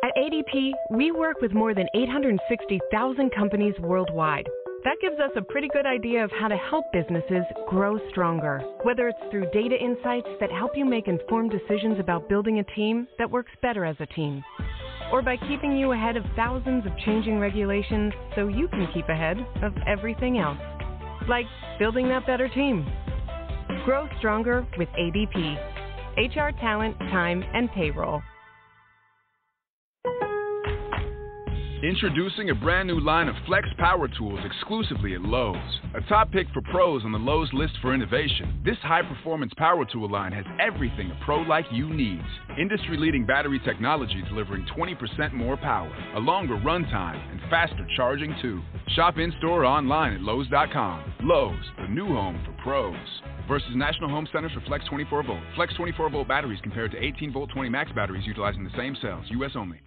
At ADP, we work with more than 860,000 companies worldwide. That gives us a pretty good idea of how to help businesses grow stronger. Whether it's through data insights that help you make informed decisions about building a team that works better as a team, or by keeping you ahead of thousands of changing regulations so you can keep ahead of everything else. Like building that better team. Grow stronger with ADP. HR, talent, time, and payroll. Introducing a brand new line of Flex Power Tools exclusively at Lowe's. A top pick for pros on the Lowe's list for innovation, this high-performance power tool line has everything a pro like you needs. Industry-leading battery technology delivering 20% more power, a longer runtime, and faster charging too. Shop in-store or online at Lowe's.com. Lowe's, the new home for pros. Versus National Home Centers for Flex 24-volt. Flex 24-volt batteries compared to 18-volt 20 max batteries utilizing the same cells. U.S. only.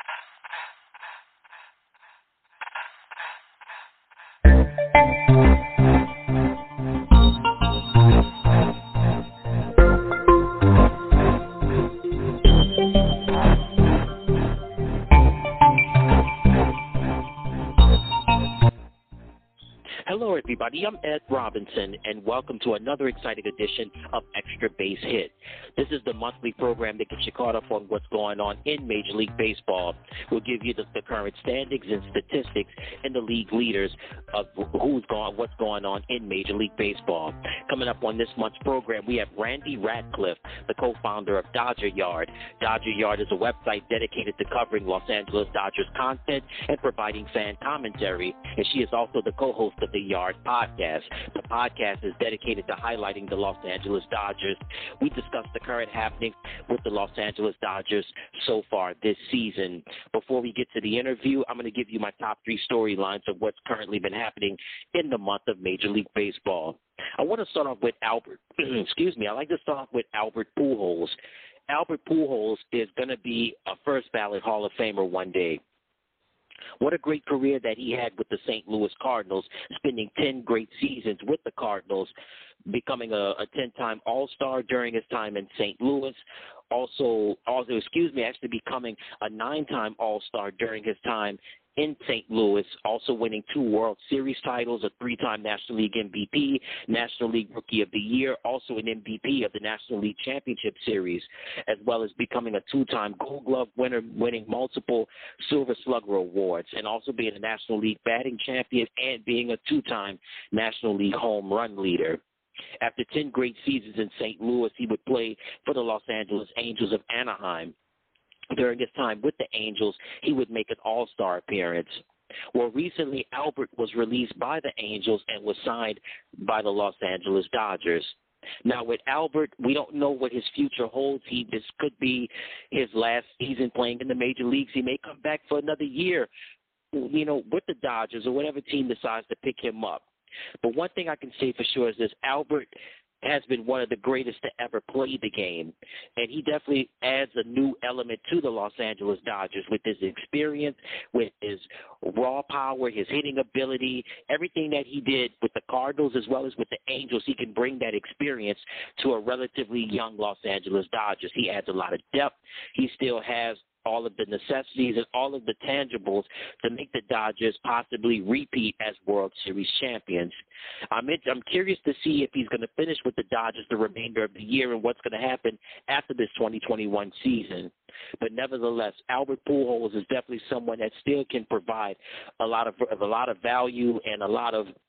Hello, everybody. I'm Ed Robinson, and welcome to another exciting edition of Extra Base Hit. This is the monthly program that gets you caught up on what's going on in Major League Baseball. We'll give you the current standings and statistics and the league leaders of what's going on in Major League Baseball. Coming up on this month's program, we have Randy Ratcliffe, the co-founder of Dodger Yard. Dodger Yard is a website dedicated to covering Los Angeles Dodgers content and providing fan commentary, and she is also the co-host of the Yard podcast. The podcast is dedicated to highlighting the Los Angeles Dodgers. We discuss the current happenings with the Los Angeles Dodgers so far this season. Before we get to the interview, I'm going to give you my top three storylines of what's currently been happening in the month of Major League Baseball. I want to start off with Albert. I like to start off with Albert Pujols. Albert Pujols is going to be a first ballot Hall of Famer one day. What a great career that he had with the St. Louis Cardinals, spending 10 great seasons with the Cardinals, becoming a 10-time All-Star during his time in St. Louis, actually becoming a 9-time All-Star during his time in St. Louis, also winning 2 World Series titles, a 3-time National League MVP, National League Rookie of the Year, also an MVP of the National League Championship Series, as well as becoming a 2-time Gold Glove winner, winning multiple Silver Slugger awards, and also being a National League batting champion and being a 2-time National League home run leader. After 10 great seasons in St. Louis, he would play for the Los Angeles Angels of Anaheim. During his time with the Angels, he would make an all-star appearance. Well, recently, Albert was released by the Angels and was signed by the Los Angeles Dodgers. Now, with Albert, we don't know what his future holds. This could be his last season playing in the major leagues. He may come back for another year, with the Dodgers or whatever team decides to pick him up. But one thing I can say for sure is this: Albert has been one of the greatest to ever play the game, and he definitely adds a new element to the Los Angeles Dodgers with his experience, with his raw power, his hitting ability, everything that he did with the Cardinals as well as with the Angels. He can bring that experience to a relatively young Los Angeles Dodgers. He adds a lot of depth. He still has all of the necessities and all of the tangibles to make the Dodgers possibly repeat as World Series champions. I'm curious to see if he's going to finish with the Dodgers the remainder of the year and what's going to happen after this 2021 season. But nevertheless, Albert Pujols is definitely someone that still can provide a lot of value and a lot of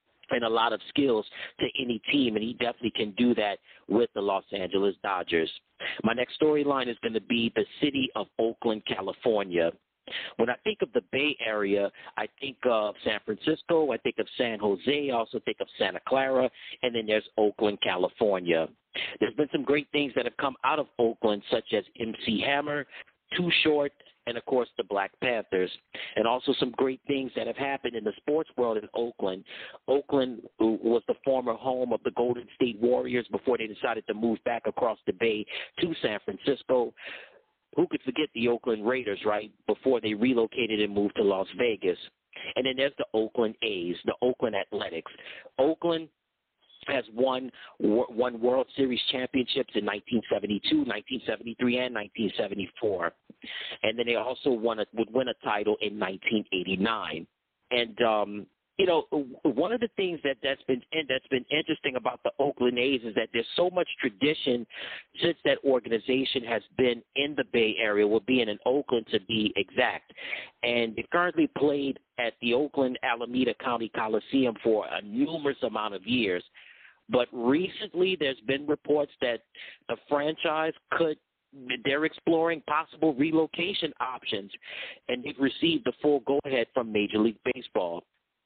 skills to any team, and he definitely can do that with the Los Angeles Dodgers. My next storyline is going to be the city of Oakland, California. When I think of the Bay Area, I think of San Francisco, I think of San Jose, I also think of Santa Clara, and then there's Oakland, California. There's been some great things that have come out of Oakland, such as MC Hammer, Too Short, and, of course, the Black Panthers, and also some great things that have happened in the sports world in Oakland. Oakland was the former home of the Golden State Warriors before they decided to move back across the bay to San Francisco. Who could forget the Oakland Raiders, right, before they relocated and moved to Las Vegas? And then there's the Oakland A's, the Oakland Athletics. Oakland has won World Series championships in 1972, 1973, and 1974. And then they also would win a title in 1989. And one of the things that's been interesting about the Oakland A's is that there's so much tradition since that organization has been in the Bay Area, well, being in Oakland to be exact. And they currently played at the Oakland Alameda County Coliseum for a numerous amount of years. But recently there's been reports that the franchise they're exploring possible relocation options, and they've received the full go-ahead from Major League Baseball.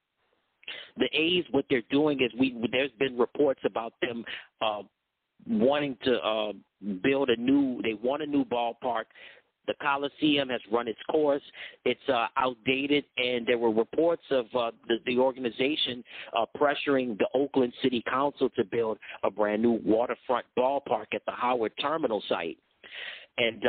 The A's, what they're doing is there's been reports about them wanting to build they want a new ballpark. The Coliseum has run its course. It's outdated, and there were reports of the organization pressuring the Oakland City Council to build a brand-new waterfront ballpark at the Howard Terminal site. And,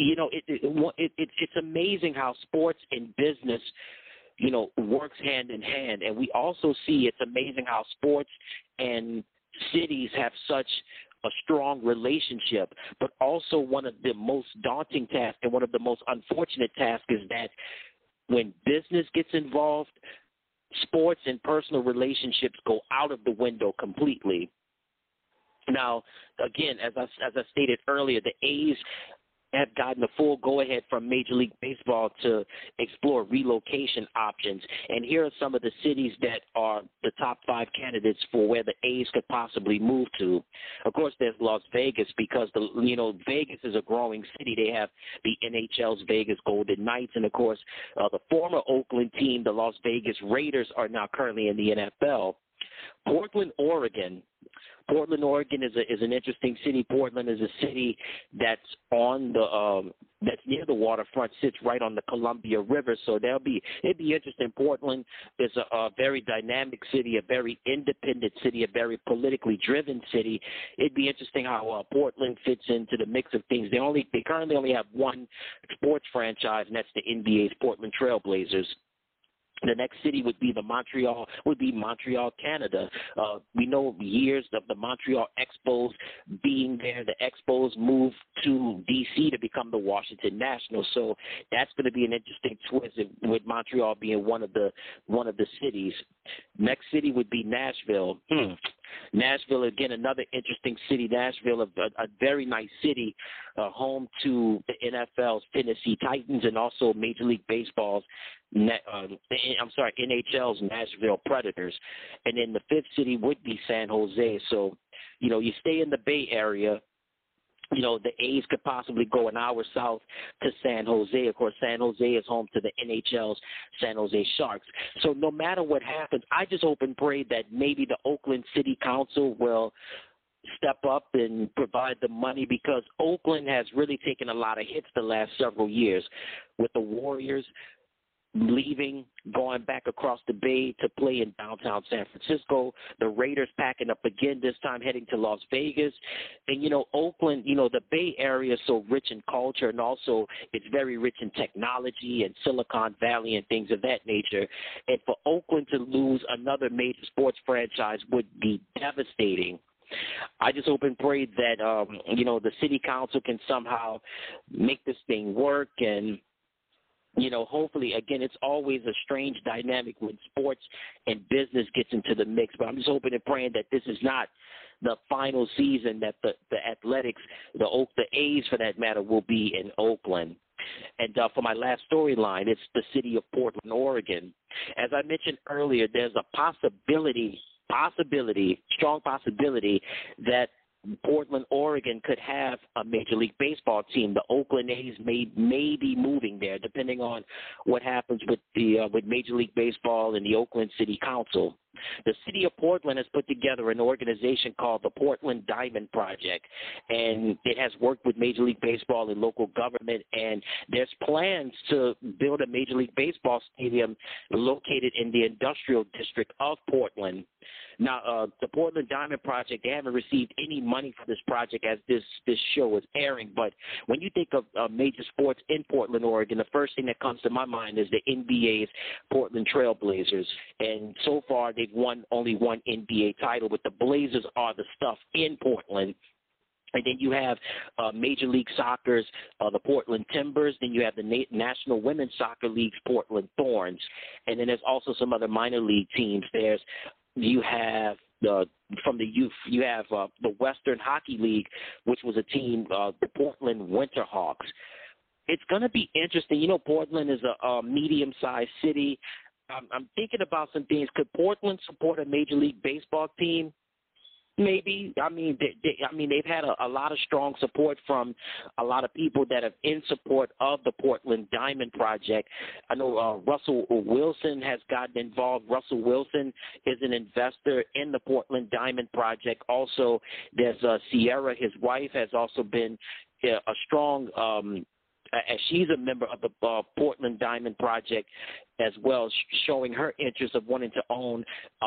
it's amazing how sports and business, works hand in hand. And we also see it's amazing how sports and cities have such a strong relationship, but also one of the most daunting tasks and one of the most unfortunate tasks is that when business gets involved, sports and personal relationships go out of the window completely. Now, again, as I stated earlier, the A's have gotten the full go-ahead from Major League Baseball to explore relocation options. And here are some of the cities that are the top 5 candidates for where the A's could possibly move to. Of course, there's Las Vegas because, Vegas is a growing city. They have the NHL's Vegas Golden Knights. And, of course, the former Oakland team, the Las Vegas Raiders, are now currently in the NFL. Portland, Oregon. Portland, Oregon is an interesting city. Portland is a city that's on that's near the waterfront, sits right on the Columbia River. So it'd be interesting. Portland is a very dynamic city, a very independent city, a very politically driven city. It'd be interesting how Portland fits into the mix of things. They currently only have one sports franchise, and that's the NBA's Portland Trail Blazers. The next city would be Montreal, Canada. We know years of the Montreal Expos being there. The Expos moved to D.C. to become the Washington Nationals. So that's going to be an interesting twist with Montreal being one of the cities. Next city would be Nashville. Nashville, again, another interesting city. Nashville, a very nice city, home to the NFL's Tennessee Titans and also Major League Baseball's NHL's Nashville Predators. And then the 5th city would be San Jose. So, you stay in the Bay Area. The A's could possibly go an hour south to San Jose. Of course, San Jose is home to the NHL's San Jose Sharks. So no matter what happens, I just hope and pray that maybe the Oakland City Council will step up and provide the money, because Oakland has really taken a lot of hits the last several years with the Warriors leaving, going back across the bay to play in downtown San Francisco, the Raiders packing up again, this time heading to Las Vegas. And, Oakland, the Bay Area is so rich in culture, and also it's very rich in technology and Silicon Valley and things of that nature. And for Oakland to lose another major sports franchise would be devastating. I just hope and pray that, the city council can somehow make this thing work. And hopefully, again, it's always a strange dynamic when sports and business gets into the mix. But I'm just hoping and praying that this is not the final season that the Athletics, the A's for that matter, will be in Oakland. And for my last storyline, it's the city of Portland, Oregon. As I mentioned earlier, there's a strong possibility that Portland, Oregon could have a Major League Baseball team. The Oakland A's may be moving there, depending on what happens with Major League Baseball and the Oakland City Council. The city of Portland has put together an organization called the Portland Diamond Project, and it has worked with Major League Baseball and local government, and there's plans to build a Major League Baseball stadium located in the industrial district of Portland. Now, the Portland Diamond Project, they haven't received any money for this project as this show is airing, but when you think of major sports in Portland, Oregon, the first thing that comes to my mind is the NBA's Portland Trail Blazers, and so far they've with only one NBA title. But the Blazers are the stuff in Portland. And then you have Major League Soccer's the Portland Timbers. Then you have the National Women's Soccer League's Portland Thorns. And then there's also some other minor league teams. You have from the youth, you have the Western Hockey League, which was a team, the Portland Winterhawks. It's going to be interesting. You know, Portland is a medium-sized city. I'm thinking about some things. Could Portland support a Major League Baseball team? Maybe. I mean, they've had a lot of strong support from a lot of people that are in support of the Portland Diamond Project. I know Russell Wilson has gotten involved. Russell Wilson is an investor in the Portland Diamond Project. Also, there's Sierra, his wife, has also been a strong as she's a member of the Portland Diamond Project as well, showing her interest of wanting to own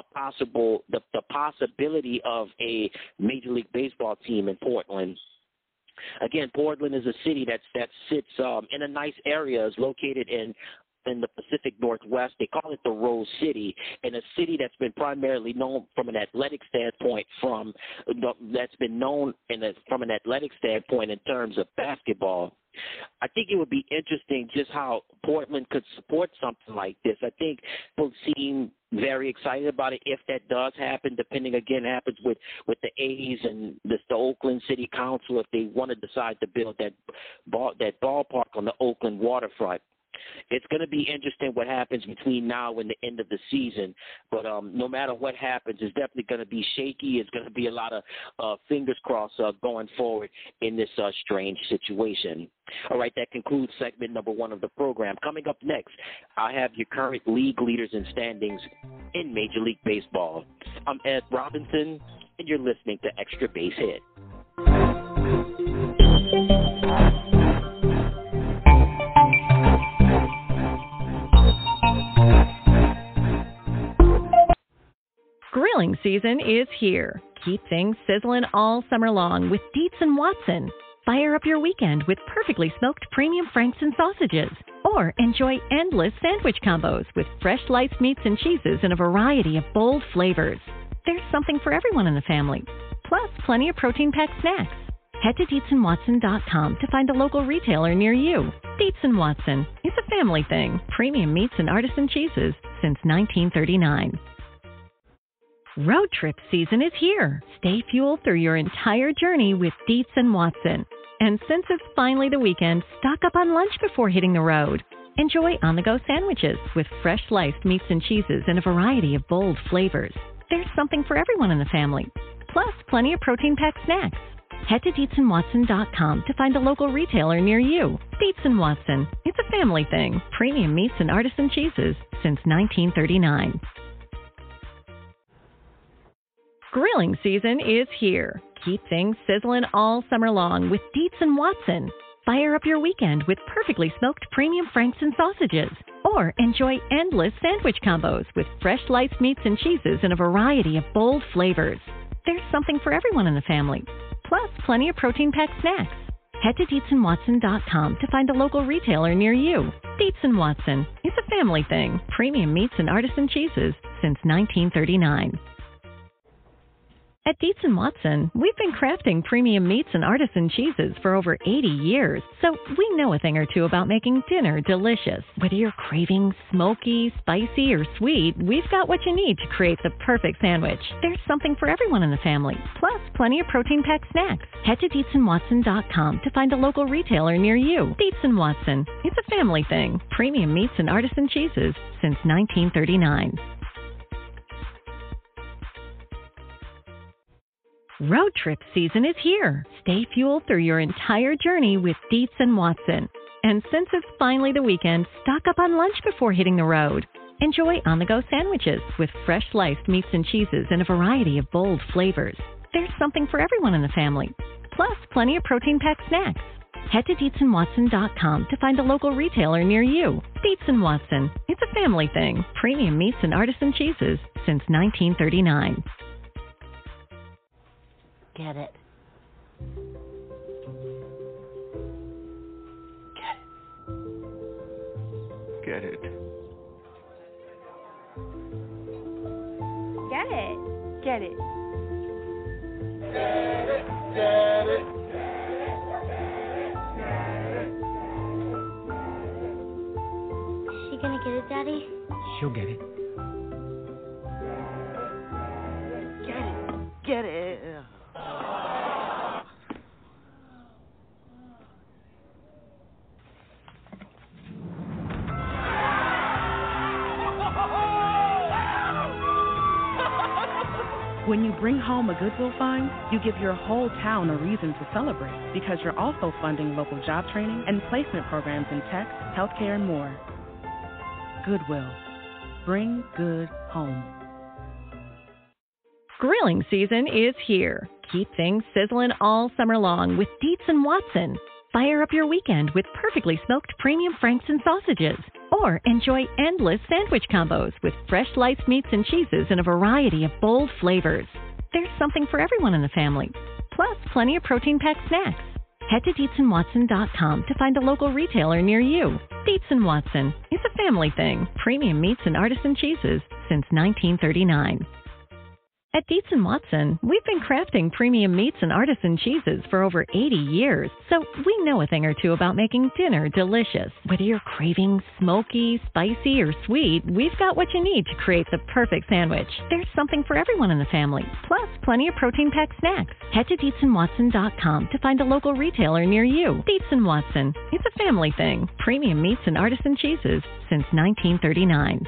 the possibility of a Major League Baseball team in Portland. Again, Portland is a city that sits in a nice area, is located in the Pacific Northwest. They call it the Rose City, and a city that's been primarily known from an athletic standpoint from an athletic standpoint in terms of basketball. I think it would be interesting just how Portland could support something like this. I think people seem very excited about it if that does happen, depending, again, happens with the A's and the Oakland City Council, if they want to decide to build that ballpark on the Oakland waterfront. It's going to be interesting what happens between now and the end of the season. But no matter what happens, it's definitely going to be shaky. It's going to be a lot of fingers crossed going forward in this strange situation. All right, that concludes segment number 1 of the program. Coming up next, I have your current league leaders and standings in Major League Baseball. I'm Ed Robinson, and you're listening to Extra Base Hit. Grilling season is here. Keep things sizzling all summer long with Dietz & Watson. Fire up your weekend with perfectly smoked premium Frankston sausages. Or enjoy endless sandwich combos with fresh sliced meats and cheeses in a variety of bold flavors. There's something for everyone in the family. Plus, plenty of protein-packed snacks. Head to DietzandWatson.com to find a local retailer near you. Dietz & Watson. It's a family thing. Premium meats and artisan cheeses since 1939. Road trip season is here. Stay fueled through your entire journey with Dietz & Watson. And since it's finally the weekend, stock up on lunch before hitting the road. Enjoy on-the-go sandwiches with fresh sliced meats and cheeses in a variety of bold flavors. There's something for everyone in the family. Plus, plenty of protein-packed snacks. Head to DietzandWatson.com to find a local retailer near you. Dietz & Watson. It's a family thing. Premium meats and artisan cheeses since 1939. Grilling season is here. Keep things sizzling all summer long with Dietz & Watson. Fire up your weekend with perfectly smoked premium Frankston sausages. Or enjoy endless sandwich combos with fresh sliced meats and cheeses in a variety of bold flavors. There's something for everyone in the family. Plus, plenty of protein-packed snacks. Head to DietzandWatson.com to find a local retailer near you. Dietz & Watson. It's a family thing. Premium meats and artisan cheeses since 1939. At Dietz & Watson, we've been crafting premium meats and artisan cheeses for over 80 years, so we know a thing or two about making dinner delicious. Whether you're craving smoky, spicy, or sweet, we've got what you need to create the perfect sandwich. There's something for everyone in the family. Plus, plenty of protein-packed snacks. Head to DietzandWatson.com to find a local retailer near you. Dietz & Watson. It's a family thing. Premium meats and artisan cheeses since 1939. Road trip season is here. Stay fueled through your entire journey with Dietz & Watson. And since it's finally the weekend, stock up on lunch before hitting the road. Enjoy on-the-go sandwiches with fresh sliced meats and cheeses in a variety of bold flavors. There's something for everyone in the family. Plus, plenty of protein-packed snacks. Head to DietzandWatson.com to find a local retailer near you. Dietz & Watson. It's a family thing. Premium meats and artisan cheeses since 1939. Get it. Get it. Get it. Get it, get it. Is she gonna get it, Daddy? She'll get it. Get it. Get it. When you bring home a Goodwill find, you give your whole town a reason to celebrate because you're also funding local job training and placement programs in tech, healthcare, and more. Goodwill. Bring good home. Grilling season is here. Keep things sizzling all summer long with Dietz and Watson. Fire up your weekend with perfectly smoked premium Frankston sausages. Or enjoy endless sandwich combos with fresh sliced meats and cheeses in a variety of bold flavors. There's something for everyone in the family. Plus, plenty of protein-packed snacks. Head to DietzandWatson.com to find a local retailer near you. Dietz and Watson. It's a family thing. Premium meats and artisan cheeses since 1939. At Dietz & Watson, we've been crafting premium meats and artisan cheeses for over 80 years, so we know a thing or two about making dinner delicious. Whether you're craving smoky, spicy, or sweet, we've got what you need to create the perfect sandwich. There's something for everyone in the family, plus plenty of protein-packed snacks. Head to DietzandWatson.com to find a local retailer near you. Dietz & Watson. It's a family thing. Premium meats and artisan cheeses since 1939.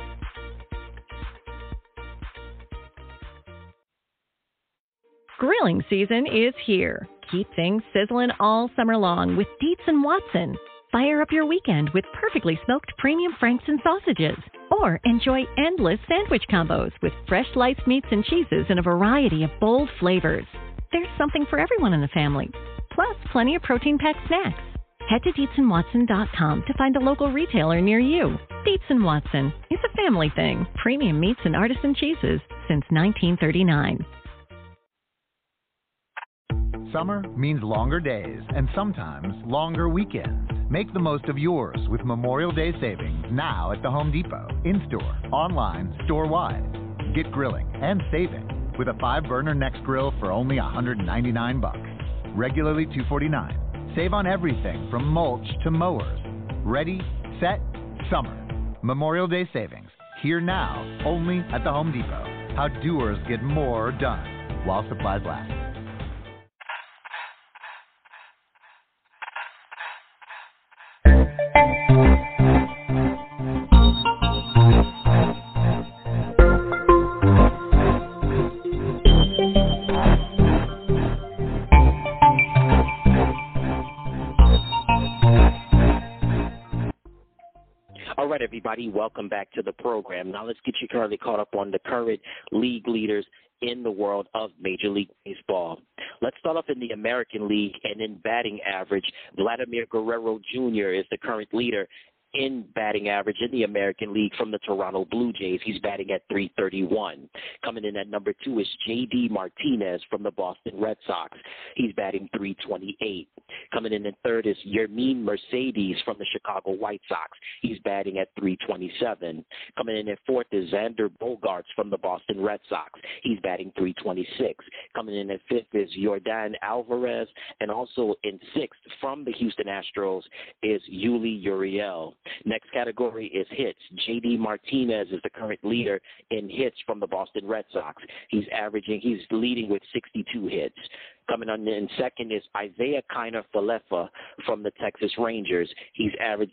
Grilling season is here. Keep things sizzling all summer long with Dietz & Watson. Fire up your weekend with perfectly smoked premium Frankston sausages. Or enjoy endless sandwich combos with fresh sliced meats and cheeses in a variety of bold flavors. There's something for everyone in the family. Plus, plenty of protein-packed snacks. Head to DietzandWatson.com to find a local retailer near you. Dietz & Watson. It's a family thing. Premium meats and artisan cheeses since 1939. Summer means longer days and sometimes longer weekends. Make the most of yours with Memorial Day savings now at the Home Depot. In-store, online, store-wide. Get grilling and saving with a 5-burner Next Grill for only $199. Regularly $249. Save on everything from mulch to mowers. Ready, set, summer. Memorial Day savings. Here now, only at the Home Depot. How doers get more done while supplies last. All right, everybody, welcome back to the program. Now let's get you currently caught up on the current league leaders in the world of Major League Baseball. Let's start off in the American League, and in batting average, Vladimir Guerrero Jr. is the current leader in batting average in the American League from the Toronto Blue Jays. He's batting at .331. Coming in at number 2 is J.D. Martinez from the Boston Red Sox. He's batting .328. Coming in at third is Yermin Mercedes from the Chicago White Sox. He's batting at .327. Coming in at fourth is Xander Bogaerts from the Boston Red Sox. He's batting .326. Coming in at fifth is Yordan Alvarez. And also in sixth from the Houston Astros is Yuli Uriel. Next category is hits. J.D. Martinez is the current leader in hits from the Boston Red Sox. He's leading with 62 hits. Coming on in second is Isaiah Kiner Falefa from the Texas Rangers. He's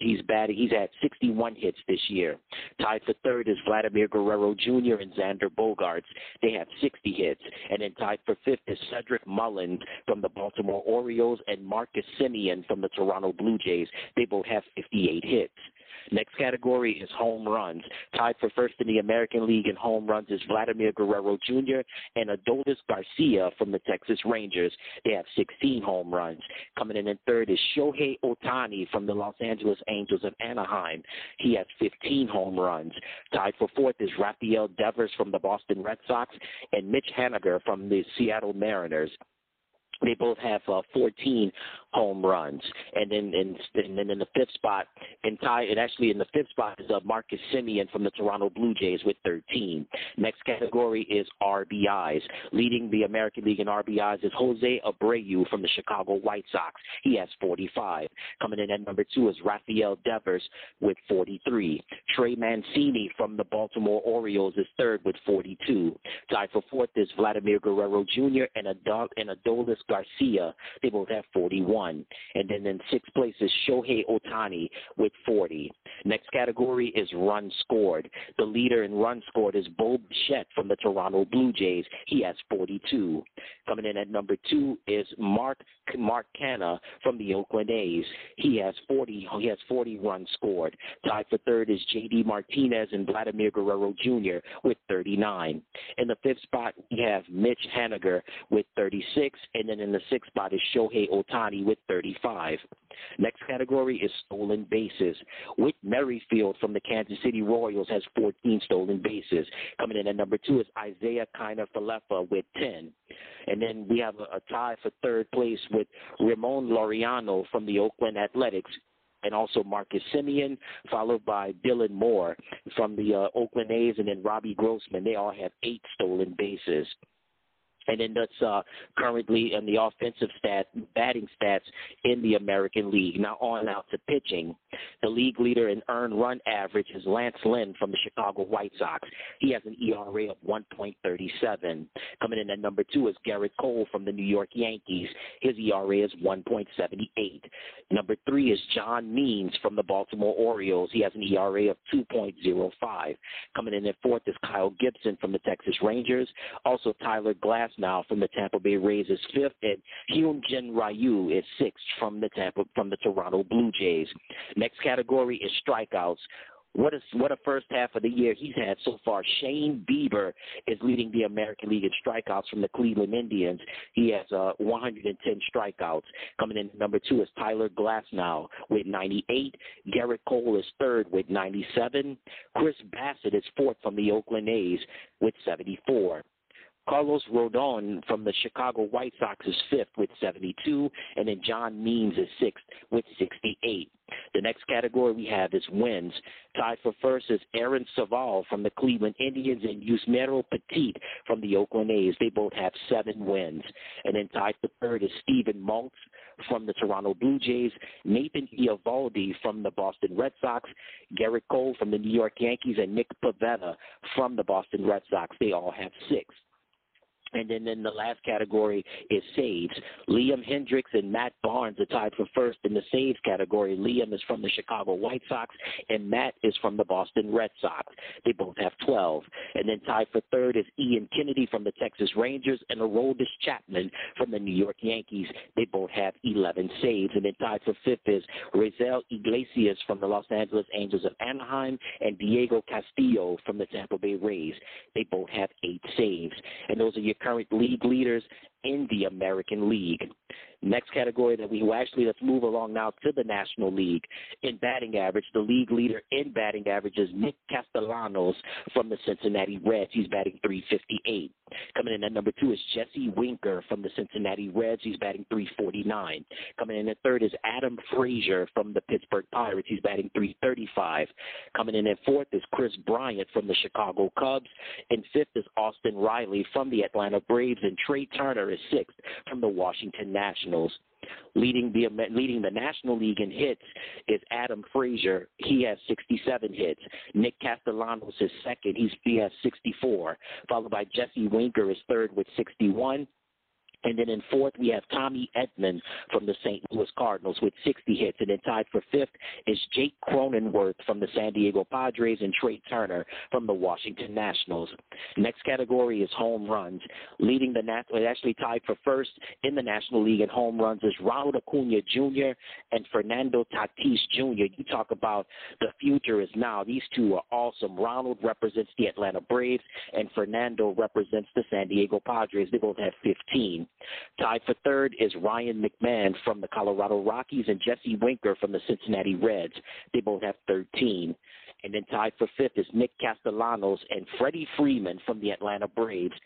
at 61 hits this year. Tied for third is Vladimir Guerrero Jr. and Xander Bogaerts. They have 60 hits. And then tied for fifth is Cedric Mullins from the Baltimore Orioles and Marcus Semien from the Toronto Blue Jays. They both have 58 hits. Next category is home runs. Tied for first in the American League in home runs is Vladimir Guerrero Jr. and Adolis Garcia from the Texas Rangers. They have 16 home runs. Coming in third is Shohei Ohtani from the Los Angeles Angels of Anaheim. He has 15 home runs. Tied for fourth is Rafael Devers from the Boston Red Sox and Mitch Haniger from the Seattle Mariners. They both have 14 home runs, and then in the fifth spot, in the fifth spot is Marcus Semien from the Toronto Blue Jays with 13. Next category is RBIs. Leading the American League in RBIs is Jose Abreu from the Chicago White Sox. He has 45. Coming in at number 2 is Rafael Devers with 43. Trey Mancini from the Baltimore Orioles is third with 42. Tied for fourth is Vladimir Guerrero Jr. and Adolis Garcia. They both have 41. And then in sixth place is Shohei Ohtani with 40. Next category is runs scored. The leader in runs scored is Bo Bichette from the Toronto Blue Jays. He has 42. Coming in at number 2 is Mark Canha from the Oakland A's. He has 40. He has 40 runs scored. Tied for third is J.D. Martinez and Vladimir Guerrero Jr. with 39. In the fifth spot, we have Mitch Haniger with 36, and then in the sixth spot is Shohei Ohtani with 35. Next category is stolen bases. Whit Merrifield from the Kansas City Royals has 14 stolen bases. Coming in at number 2 is Isaiah Kiner-Falefa with 10. And then we have a tie for third place with Ramon Laureano from the Oakland Athletics, and also Marcus Semien, followed by Dylan Moore from the Oakland A's, and then Robbie Grossman. They all have 8 stolen bases. And then that's currently in the offensive batting stats in the American League. Now on out to pitching. The league leader in earned run average is Lance Lynn from the Chicago White Sox. He has an ERA of 1.37. Coming in at number 2 is Garrett Cole from the New York Yankees. His ERA is 1.78. Number 3 is John Means from the Baltimore Orioles. He has an ERA of 2.05. Coming in at fourth is Kyle Gibson from the Texas Rangers. Also Tyler Glasnow from the Tampa Bay Rays is fifth, and Hyun-Jin Ryu is sixth from the Toronto Blue Jays. Next category is strikeouts. What a first half of the year he's had so far. Shane Bieber is leading the American League in strikeouts from the Cleveland Indians. He has 110 strikeouts. Coming in at number 2 is Tyler Glasnow with 98. Garrett Cole is third with 97. Chris Bassett is fourth from the Oakland A's with 74. Carlos Rodon from the Chicago White Sox is fifth with 72, and then John Means is sixth with 68. The next category we have is wins. Tied for first is Aaron Saval from the Cleveland Indians and Yusmeiro Petit from the Oakland A's. They both have 7 wins. And then tied for third is Steven Maltz from the Toronto Blue Jays, Nathan Eovaldi from the Boston Red Sox, Garrett Cole from the New York Yankees, and Nick Pivetta from the Boston Red Sox. They all have 6. And then in the last category is saves. Liam Hendriks and Matt Barnes are tied for first in the saves category. Liam is from the Chicago White Sox, and Matt is from the Boston Red Sox. They both have 12. And then tied for third is Ian Kennedy from the Texas Rangers and Aroldis Chapman from the New York Yankees. They both have 11 saves. And then tied for fifth is Raisel Iglesias from the Los Angeles Angels of Anaheim and Diego Castillo from the Tampa Bay Rays. They both have 8 saves. And those are your current league leaders in the American League. Next category let's move along now to the National League. In batting average, the league leader in batting average is Nick Castellanos from the Cincinnati Reds. He's batting .358. Coming in at number 2 is Jesse Winker from the Cincinnati Reds. He's batting .349. Coming in at third is Adam Frazier from the Pittsburgh Pirates. He's batting .335. Coming in at fourth is Chris Bryant from the Chicago Cubs. And fifth is Austin Riley from the Atlanta Braves. And Trey Turner is sixth from the Washington Nationals. Leading the National League in hits is Adam Frazier. He has 67 hits. Nick Castellanos is second. He has 64. Followed by Jesse Winker is third with 61. And then in fourth, we have Tommy Edman from the St. Louis Cardinals with 60 hits. And then tied for fifth is Jake Cronenworth from the San Diego Padres and Trey Turner from the Washington Nationals. Next category is home runs. Actually tied for first in the National League in home runs is Ronald Acuna Jr. and Fernando Tatis Jr. You talk about the future is now. These two are awesome. Ronald represents the Atlanta Braves, and Fernando represents the San Diego Padres. They both have 15. Tied for third is Ryan McMahon from the Colorado Rockies and Jesse Winker from the Cincinnati Reds. They both have 13. And then tied for fifth is Nick Castellanos and Freddie Freeman from the Atlanta Braves.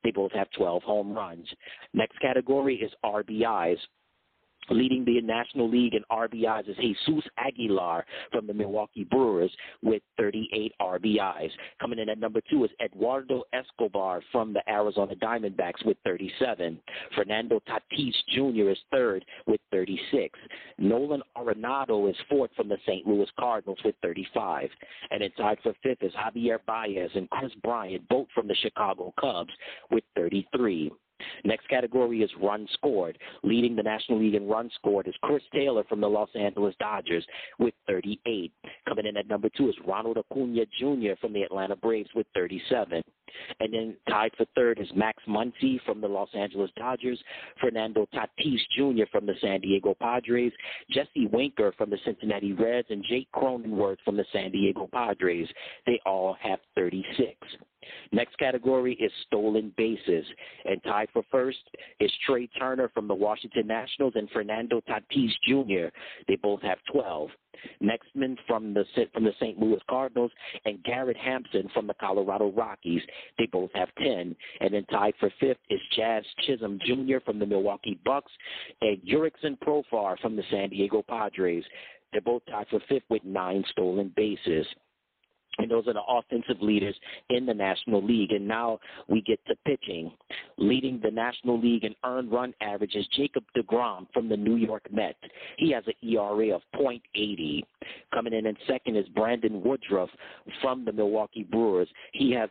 They both have 12 home runs. Next category is RBIs. Leading the National League in RBIs is Jesus Aguilar from the Milwaukee Brewers with 38 RBIs. Coming in at number 2 is Eduardo Escobar from the Arizona Diamondbacks with 37. Fernando Tatis Jr. is third with 36. Nolan Arenado is fourth from the St. Louis Cardinals with 35. And then tied for fifth is Javier Baez and Chris Bryant, both from the Chicago Cubs with 33. Next category is runs scored. Leading the National League in runs scored is Chris Taylor from the Los Angeles Dodgers with 38. Coming in at number 2 is Ronald Acuna Jr. from the Atlanta Braves with 37. And then tied for third is Max Muncy from the Los Angeles Dodgers, Fernando Tatis Jr. from the San Diego Padres, Jesse Winker from the Cincinnati Reds, and Jake Cronenworth from the San Diego Padres. They all have 36. Next category is stolen bases, and tied for first is Trey Turner from the Washington Nationals and Fernando Tatis Jr. They both have 12. Nextman from the St. Louis Cardinals and Garrett Hampson from the Colorado Rockies. They both have 10. And then tied for fifth is Jazz Chisholm Jr. from the Milwaukee Bucks and Jurickson Profar from the San Diego Padres. They're both tied for fifth with 9 stolen bases. And those are the offensive leaders in the National League. And now we get to pitching. Leading the National League in earned run average is Jacob deGrom from the New York Mets. He has an ERA of .80. Coming in second is Brandon Woodruff from the Milwaukee Brewers. He has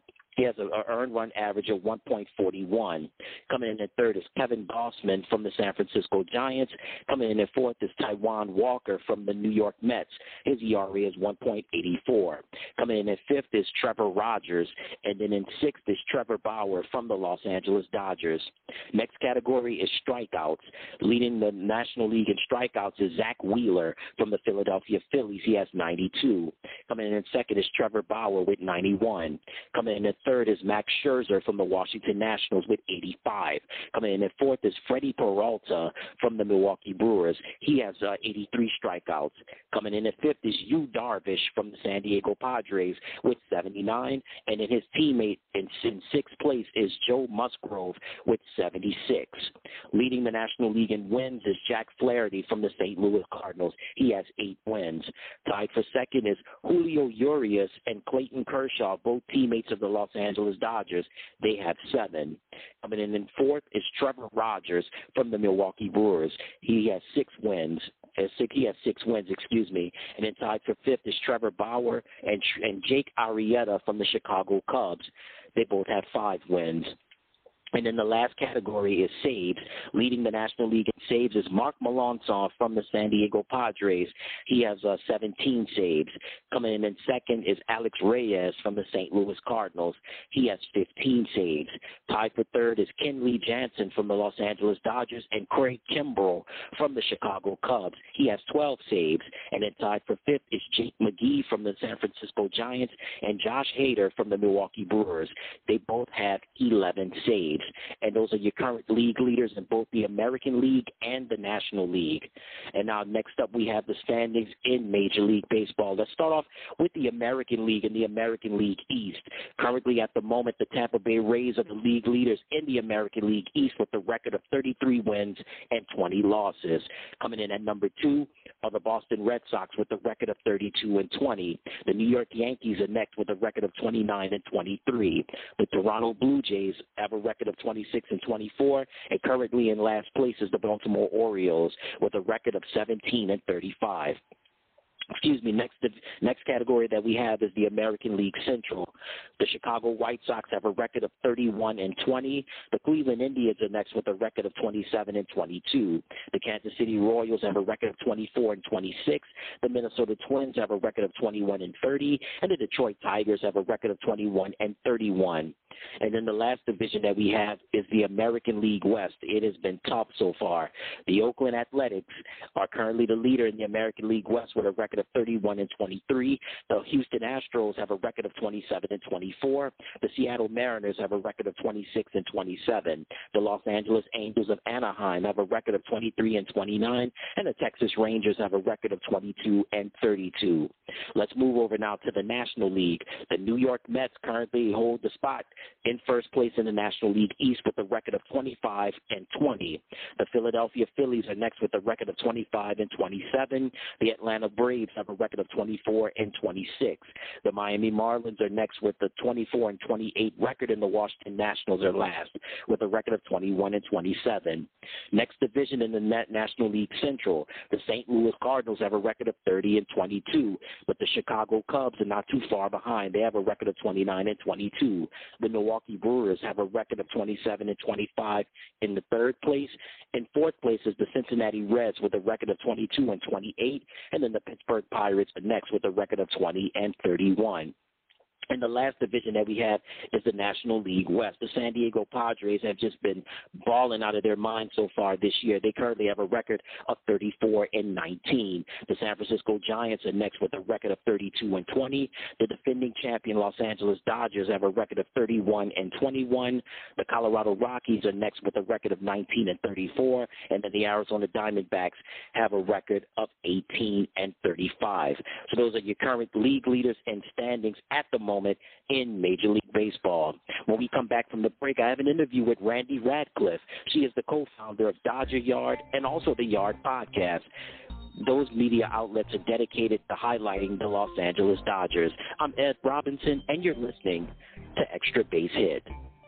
an earned run average of 1.41. Coming in at third is Kevin Gossman from the San Francisco Giants. Coming in at fourth is Taijuan Walker from the New York Mets. His ERA is 1.84. Coming in at fifth is Trevor Rogers. And then in sixth is Trevor Bauer from the Los Angeles Dodgers. Next category is strikeouts. Leading the National League in strikeouts is Zach Wheeler from the Philadelphia Phillies. He has 92. Coming in at second is Trevor Bauer with 91. Coming in at third is Max Scherzer from the Washington Nationals with 85. Coming in at fourth is Freddie Peralta from the Milwaukee Brewers. He has 83 strikeouts. Coming in at fifth is Yu Darvish from the San Diego Padres with 79. And then his teammate in sixth place is Joe Musgrove with 76. Leading the National League in wins is Jack Flaherty from the St. Louis Cardinals. He has 8 wins. Tied for second is Julio Urias and Clayton Kershaw, both teammates of the Los Angeles Dodgers. They have 7. Coming in fourth is Trevor Rogers from the Milwaukee Brewers. He has 6 wins. He has 6 wins, And then tied for fifth is Trevor Bauer and Jake Arrieta from the Chicago Cubs. They both have 5 wins. And then the last category is saves. Leading the National League in saves is Mark Melancon from the San Diego Padres. He has 17 saves. Coming in second is Alex Reyes from the St. Louis Cardinals. He has 15 saves. Tied for third is Kenley Jansen from the Los Angeles Dodgers and Craig Kimbrell from the Chicago Cubs. He has 12 saves. And then tied for fifth is Jake McGee from the San Francisco Giants and Josh Hader from the Milwaukee Brewers. They both have 11 saves. And those are your current league leaders in both the American League and the National League. And now next up we have the standings in Major League Baseball. Let's start off with the American League and the American League East. Currently at the moment, the Tampa Bay Rays are the league leaders in the American League East with a record of 33 wins and 20 losses. Coming in at number 2 are the Boston Red Sox with a record of 32 and 20. The New York Yankees are next with a record of 29 and 23. The Toronto Blue Jays have a record of 26 and 24, and currently in last place is the Baltimore Orioles with a record of 17 and 35. Next category that we have is the American League Central. The Chicago White Sox have a record of 31 and 20. The Cleveland Indians are next with a record of 27 and 22. The Kansas City Royals have a record of 24 and 26. The Minnesota Twins have a record of 21 and 30, and the Detroit Tigers have a record of 21 and 31. And then the last division that we have is the American League West. It has been tough so far. The Oakland Athletics are currently the leader in the American League West with a record of 31 and 23. The Houston Astros have a record of 27 and 24. The Seattle Mariners have a record of 26 and 27. The Los Angeles Angels of Anaheim have a record of 23 and 29. And the Texas Rangers have a record of 22 and 32. Let's move over now to the National League. The New York Mets currently hold the spot in first place in the National League East with a record of 25-20. The Philadelphia Phillies are next with a record of 25-27. The Atlanta Braves have a record of 24-26. The Miami Marlins are next with a 24-28 record, and the Washington Nationals are last with a record of 21-27. Next division in the National League Central, the St. Louis Cardinals have a record of 30-22, but the Chicago Cubs are not too far behind. They have a record of 29-22. The Milwaukee Brewers have a record of 27-25 in the third place. In fourth place is the Cincinnati Reds with a record of 22-28, and then the Pittsburgh Pirates are next with a record of 20-31. And the last division that we have is the National League West. The San Diego Padres have just been balling out of their minds so far this year. They currently have a record of 34-19. The San Francisco Giants are next with a record of 32-20. The defending champion Los Angeles Dodgers have a record of 31-21. The Colorado Rockies are next with a record of 19-34. And then the Arizona Diamondbacks have a record of 18-35. So those are your current league leaders and standings at the moment in Major League Baseball. When we come back from the break, I have an interview with Randy Radcliffe. She is the co-founder of Dodger Yard and also the Yard Podcast. Those media outlets are dedicated to highlighting the Los Angeles Dodgers. I'm Ed Robinson, and you're listening to Extra Base Hit.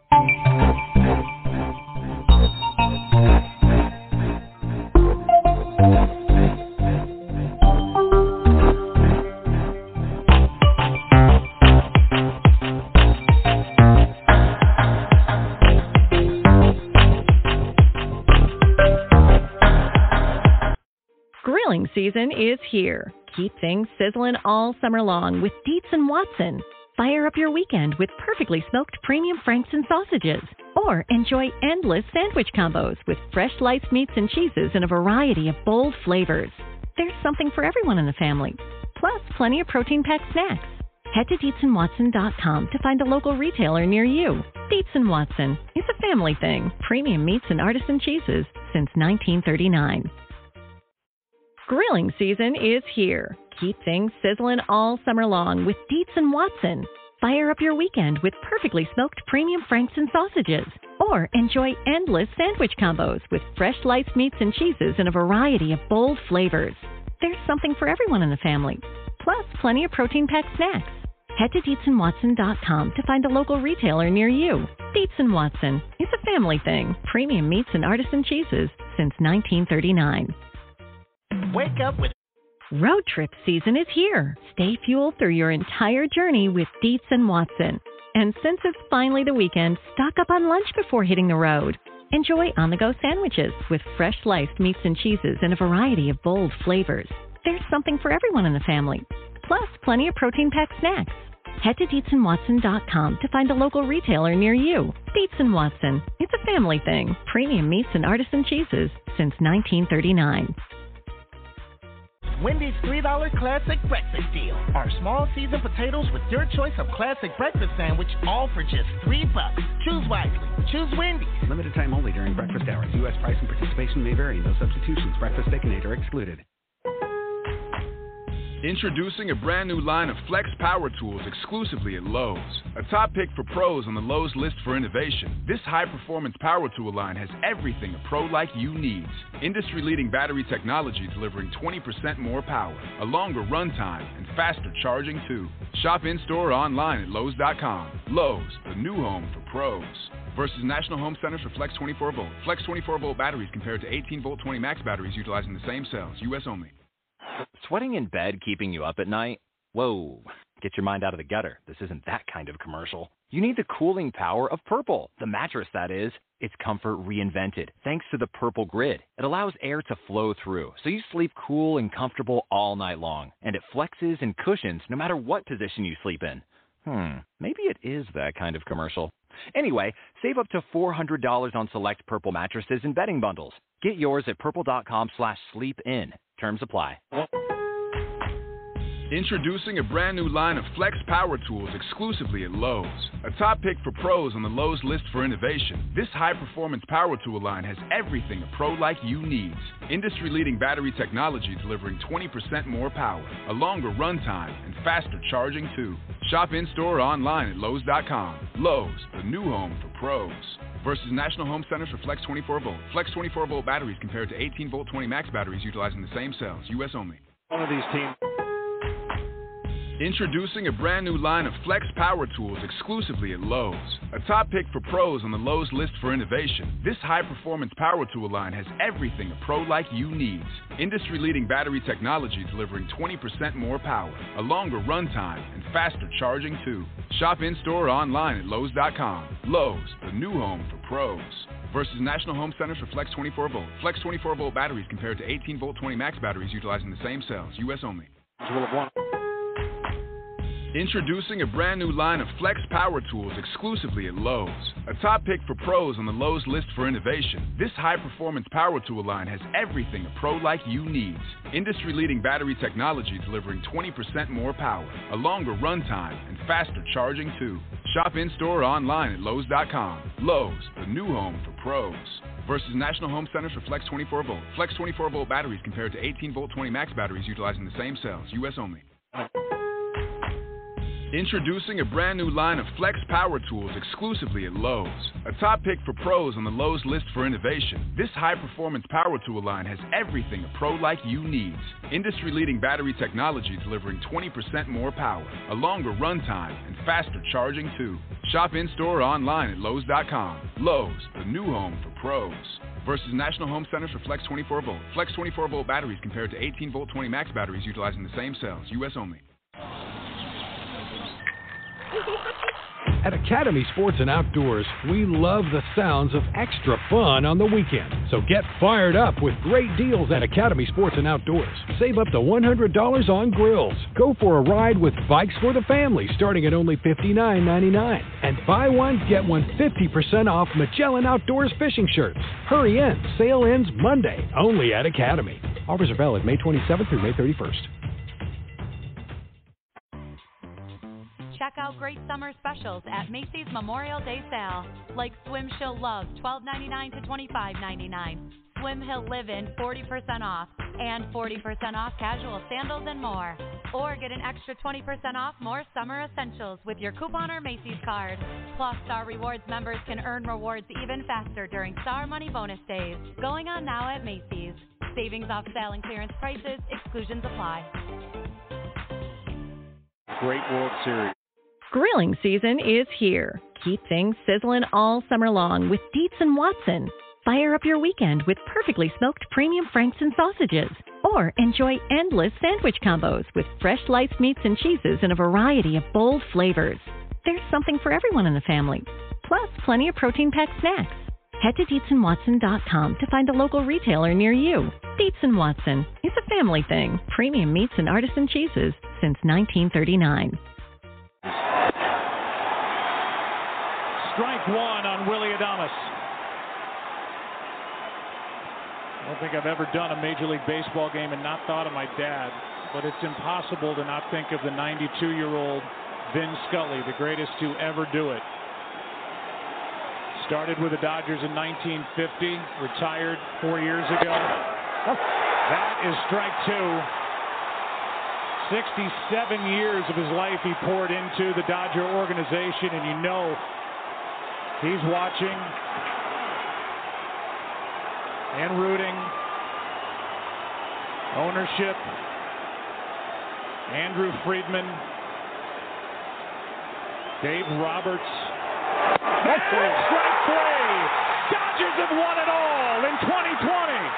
Grilling season is here. Keep things sizzling all summer long with Dietz & Watson. Fire up your weekend with perfectly smoked premium Frankston sausages. Or enjoy endless sandwich combos with fresh sliced meats and cheeses in a variety of bold flavors. There's something for everyone in the family. Plus, plenty of protein-packed snacks. Head to DietzandWatson.com to find a local retailer near you. Dietz & Watson. It's a family thing. Premium meats and artisan cheeses since 1939. Grilling season is here. Keep things sizzling all summer long with Dietz & Watson. Fire up your weekend with perfectly smoked premium Frankston sausages. Or enjoy endless sandwich combos with fresh sliced meats and cheeses in a variety of bold flavors. There's something for everyone in the family. Plus, plenty of protein-packed snacks. Head to DietzandWatson.com to find a local retailer near you. Dietz & Watson. It's a family thing. Premium meats and artisan cheeses since 1939. Wake up with Road trip season is here. Stay fueled through your entire journey with Dietz & Watson. And since it's finally the weekend, stock up on lunch before hitting the road. Enjoy on-the-go sandwiches with fresh sliced meats and cheeses in a variety of bold flavors. There's something for everyone in the family. Plus, plenty of protein-packed snacks. Head to DietzandWatson.com to find a local retailer near you. Dietz & Watson. It's a family thing. Premium meats and artisan cheeses since 1939. Wendy's $3 Classic Breakfast Deal. Our small seasoned potatoes with your choice of classic breakfast sandwich, all for just $3. Choose wisely. Choose Wendy's. Limited time only during breakfast hours. U.S. price and participation may vary. No substitutions. Breakfast Baconator excluded. Introducing a brand new line of Flex Power Tools exclusively at Lowe's. A top pick for pros on the Lowe's list for innovation, this high-performance power tool line has everything a pro like you needs. Industry-leading battery technology delivering 20% more power, a longer runtime, and faster charging too. Shop in-store or online at Lowe's.com. Lowe's, the new home for pros. Versus National Home Centers for Flex 24-volt. Flex 24-volt batteries compared to 18-volt 20 max batteries utilizing the same cells. U.S. only. Sweating in bed keeping you up at night? Whoa, get your mind out of the gutter. This isn't that kind of commercial. You need the cooling power of Purple, the mattress that is. It's comfort reinvented thanks to the Purple Grid. It allows air to flow through, so you sleep cool and comfortable all night long. And it flexes and cushions no matter what position you sleep in. Maybe it is that kind of commercial. Anyway, save up to $400 on select Purple mattresses and bedding bundles. Get yours at purple.com/sleepin. Terms apply. Introducing a brand new line of Flex Power Tools exclusively at Lowe's. A top pick for pros on the Lowe's list for innovation, this high-performance power tool line has everything a pro like you needs. Industry-leading battery technology delivering 20% more power, a longer runtime, and faster charging too. Shop in-store or online at Lowe's.com. Lowe's, the new home for pros. Versus National Home Centers for Flex 24-volt. Flex 24-volt batteries compared to 18-volt 20 max batteries utilizing the same cells. U.S. only. One of these teams. Introducing a brand new line of Flex power tools exclusively at Lowe's. A top pick for pros on the Lowe's list for innovation, this high-performance power tool line has everything a pro like you needs. Industry-leading battery technology delivering 20% more power, a longer runtime, and faster charging too. Shop in-store or online at Lowe's.com. Lowe's, the new home for pros. Versus National Home Centers for Flex 24-volt. Flex 24-volt batteries compared to 18-volt 20 max batteries utilizing the same cells. U.S. only. Introducing a brand new line of Flex power tools exclusively at Lowe's. A top pick for pros on the Lowe's list for innovation, this high-performance power tool line has everything a pro like you needs. Industry-leading battery technology delivering 20% more power, a longer runtime, and faster charging too. Shop in-store or online at Lowe's.com. Lowe's, the new home for pros. Versus National Home Centers for Flex 24-volt. Flex 24-volt batteries compared to 18-volt 20 max batteries utilizing the same cells. U.S. only. Introducing a brand new line of Flex power tools exclusively at Lowe's. A top pick for pros on the Lowe's list for innovation, this high-performance power tool line has everything a pro like you needs. Industry-leading battery technology delivering 20% more power, a longer runtime, and faster charging too. Shop in-store or online at Lowe's.com. Lowe's, the new home for pros. Versus National Home Centers for Flex 24-volt. Flex 24-volt batteries compared to 18-volt 20 max batteries utilizing the same cells. U.S. only. At Academy Sports and Outdoors, we love the sounds of extra fun on the weekend. So get fired up with great deals at Academy Sports and Outdoors. Save up to $100 on grills. Go for a ride with bikes for the family starting at only $59.99. And buy one, get one 50% off Magellan Outdoors fishing shirts. Hurry in. Sale ends Monday, only at Academy. Offers are valid May 27th through May 31st. Check out great summer specials at Macy's Memorial Day Sale, like Swim Chill Love, $12.99 to $25.99. Swim Hill Live-In, 40% off, and 40% off casual sandals and more. Or get an extra 20% off more summer essentials with your coupon or Macy's card. Plus, Star Rewards members can earn rewards even faster during Star Money Bonus Days. Going on now at Macy's. Savings off sale and clearance prices. Exclusions apply. Great World Series. Grilling season is here. Keep things sizzling all summer long with Dietz & Watson. Fire up your weekend with perfectly smoked premium franks and sausages. Or enjoy endless sandwich combos with fresh sliced meats and cheeses in a variety of bold flavors. There's something for everyone in the family. Plus, plenty of protein-packed snacks. Head to DietzandWatson.com to find a local retailer near you. Dietz & Watson. It's a family thing. Premium meats and artisan cheeses since 1939. Strike one on Willy Adames. I don't think I've ever done a Major League Baseball game and not thought of my dad, but it's impossible to not think of the 92-year-old Vin Scully, the greatest to ever do it. Started with the Dodgers in 1950, retired 4 years ago. That is strike two. 67 years of his life he poured into the Dodger organization, and you know he's watching and rooting. Ownership, Andrew Friedman, Dave Roberts. Strike three. Dodgers have won it all in 2020.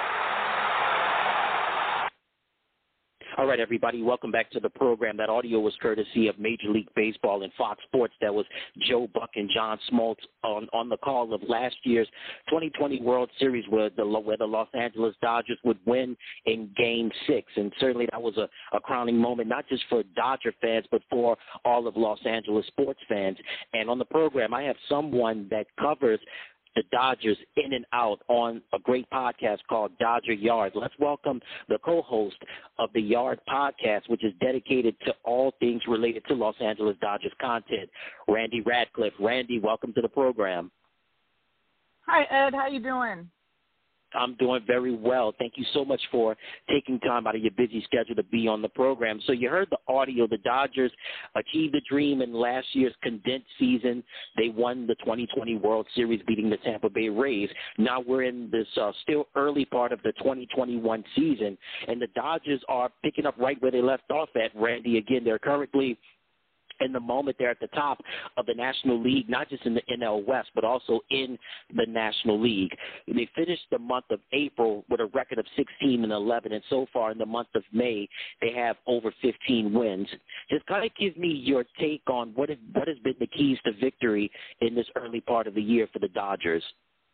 All right, everybody, welcome back to the program. That audio was courtesy of Major League Baseball and Fox Sports. That was Joe Buck and John Smoltz on the call of last year's 2020 World Series where the Los Angeles Dodgers would win in Game 6. And certainly that was a crowning moment, not just for Dodger fans, but for all of Los Angeles sports fans. And on the program, I have someone that covers the Dodgers in and out on a great podcast called Dodger Yard. Let's welcome the co-host of the Yard podcast, which is dedicated to all things related to Los Angeles Dodgers content, Randy Radcliffe. Randy, welcome to the program. Hi, Ed. How you doing? I'm doing very well. Thank you so much for taking time out of your busy schedule to be on the program. So you heard the audio. The Dodgers achieved the dream in last year's condensed season. They won the 2020 World Series, beating the Tampa Bay Rays. Now we're in this still early part of the 2021 season, and the Dodgers are picking up right where they left off at, Randy. Again, they're currently in the moment they're at the top of the National League, not just in the NL West, but also in the National League. They finished the month of April with a record of 16-11, and so far in the month of May, they have over 15 wins. Just kind of give me your take on what has been the keys to victory in this early part of the year for the Dodgers.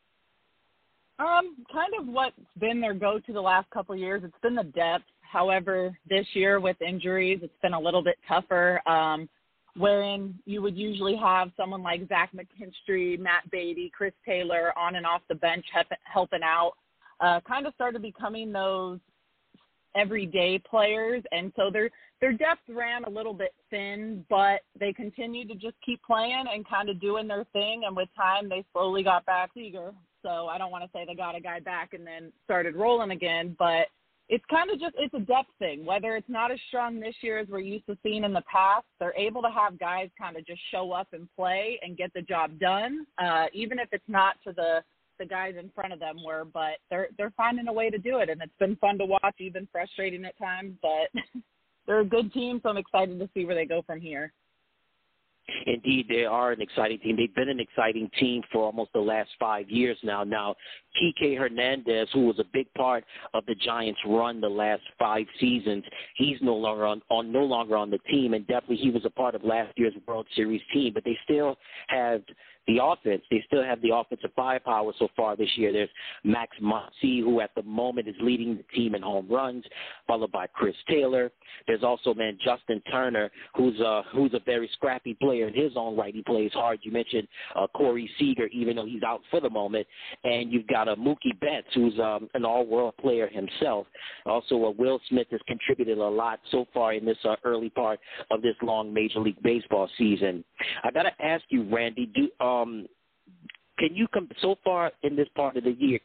Kind of what's been their go-to the last couple of years. It's been the depth. However, this year with injuries, it's been a little bit tougher. Wherein you would usually have someone like Zach McKinstry, Matt Beatty, Chris Taylor on and off the bench helping out, kind of started becoming those everyday players. And so their depth ran a little bit thin, but they continued to just keep playing and kind of doing their thing. And with time, they slowly got back eager. So I don't want to say they got a guy back and then started rolling again, but it's kind of just, it's a depth thing. Whether it's not as strong this year as we're used to seeing in the past, they're able to have guys kind of just show up and play and get the job done, even if it's not to the guys in front of them were, but they're finding a way to do it, and it's been fun to watch, even frustrating at times, but they're a good team, so I'm excited to see where they go from here. Indeed, they are an exciting team. They've been an exciting team for almost the last 5 years now. Now, Kike Hernandez, who was a big part of the Giants' run the last 5 seasons, he's no longer on the team, and definitely he was a part of last year's World Series team. But they still have the offense. They still have the offensive firepower so far this year. There's Max Muncy, who at the moment is leading the team in home runs, followed by Chris Taylor. There's also, Justin Turner, who's a very scrappy player in his own right. He plays hard. You mentioned Corey Seager, even though he's out for the moment. And you've got Mookie Betts, who's an all-world player himself. Also, Will Smith has contributed a lot so far in this early part of this long Major League Baseball season. I got to ask you, Randy, can you so far in this part of the year,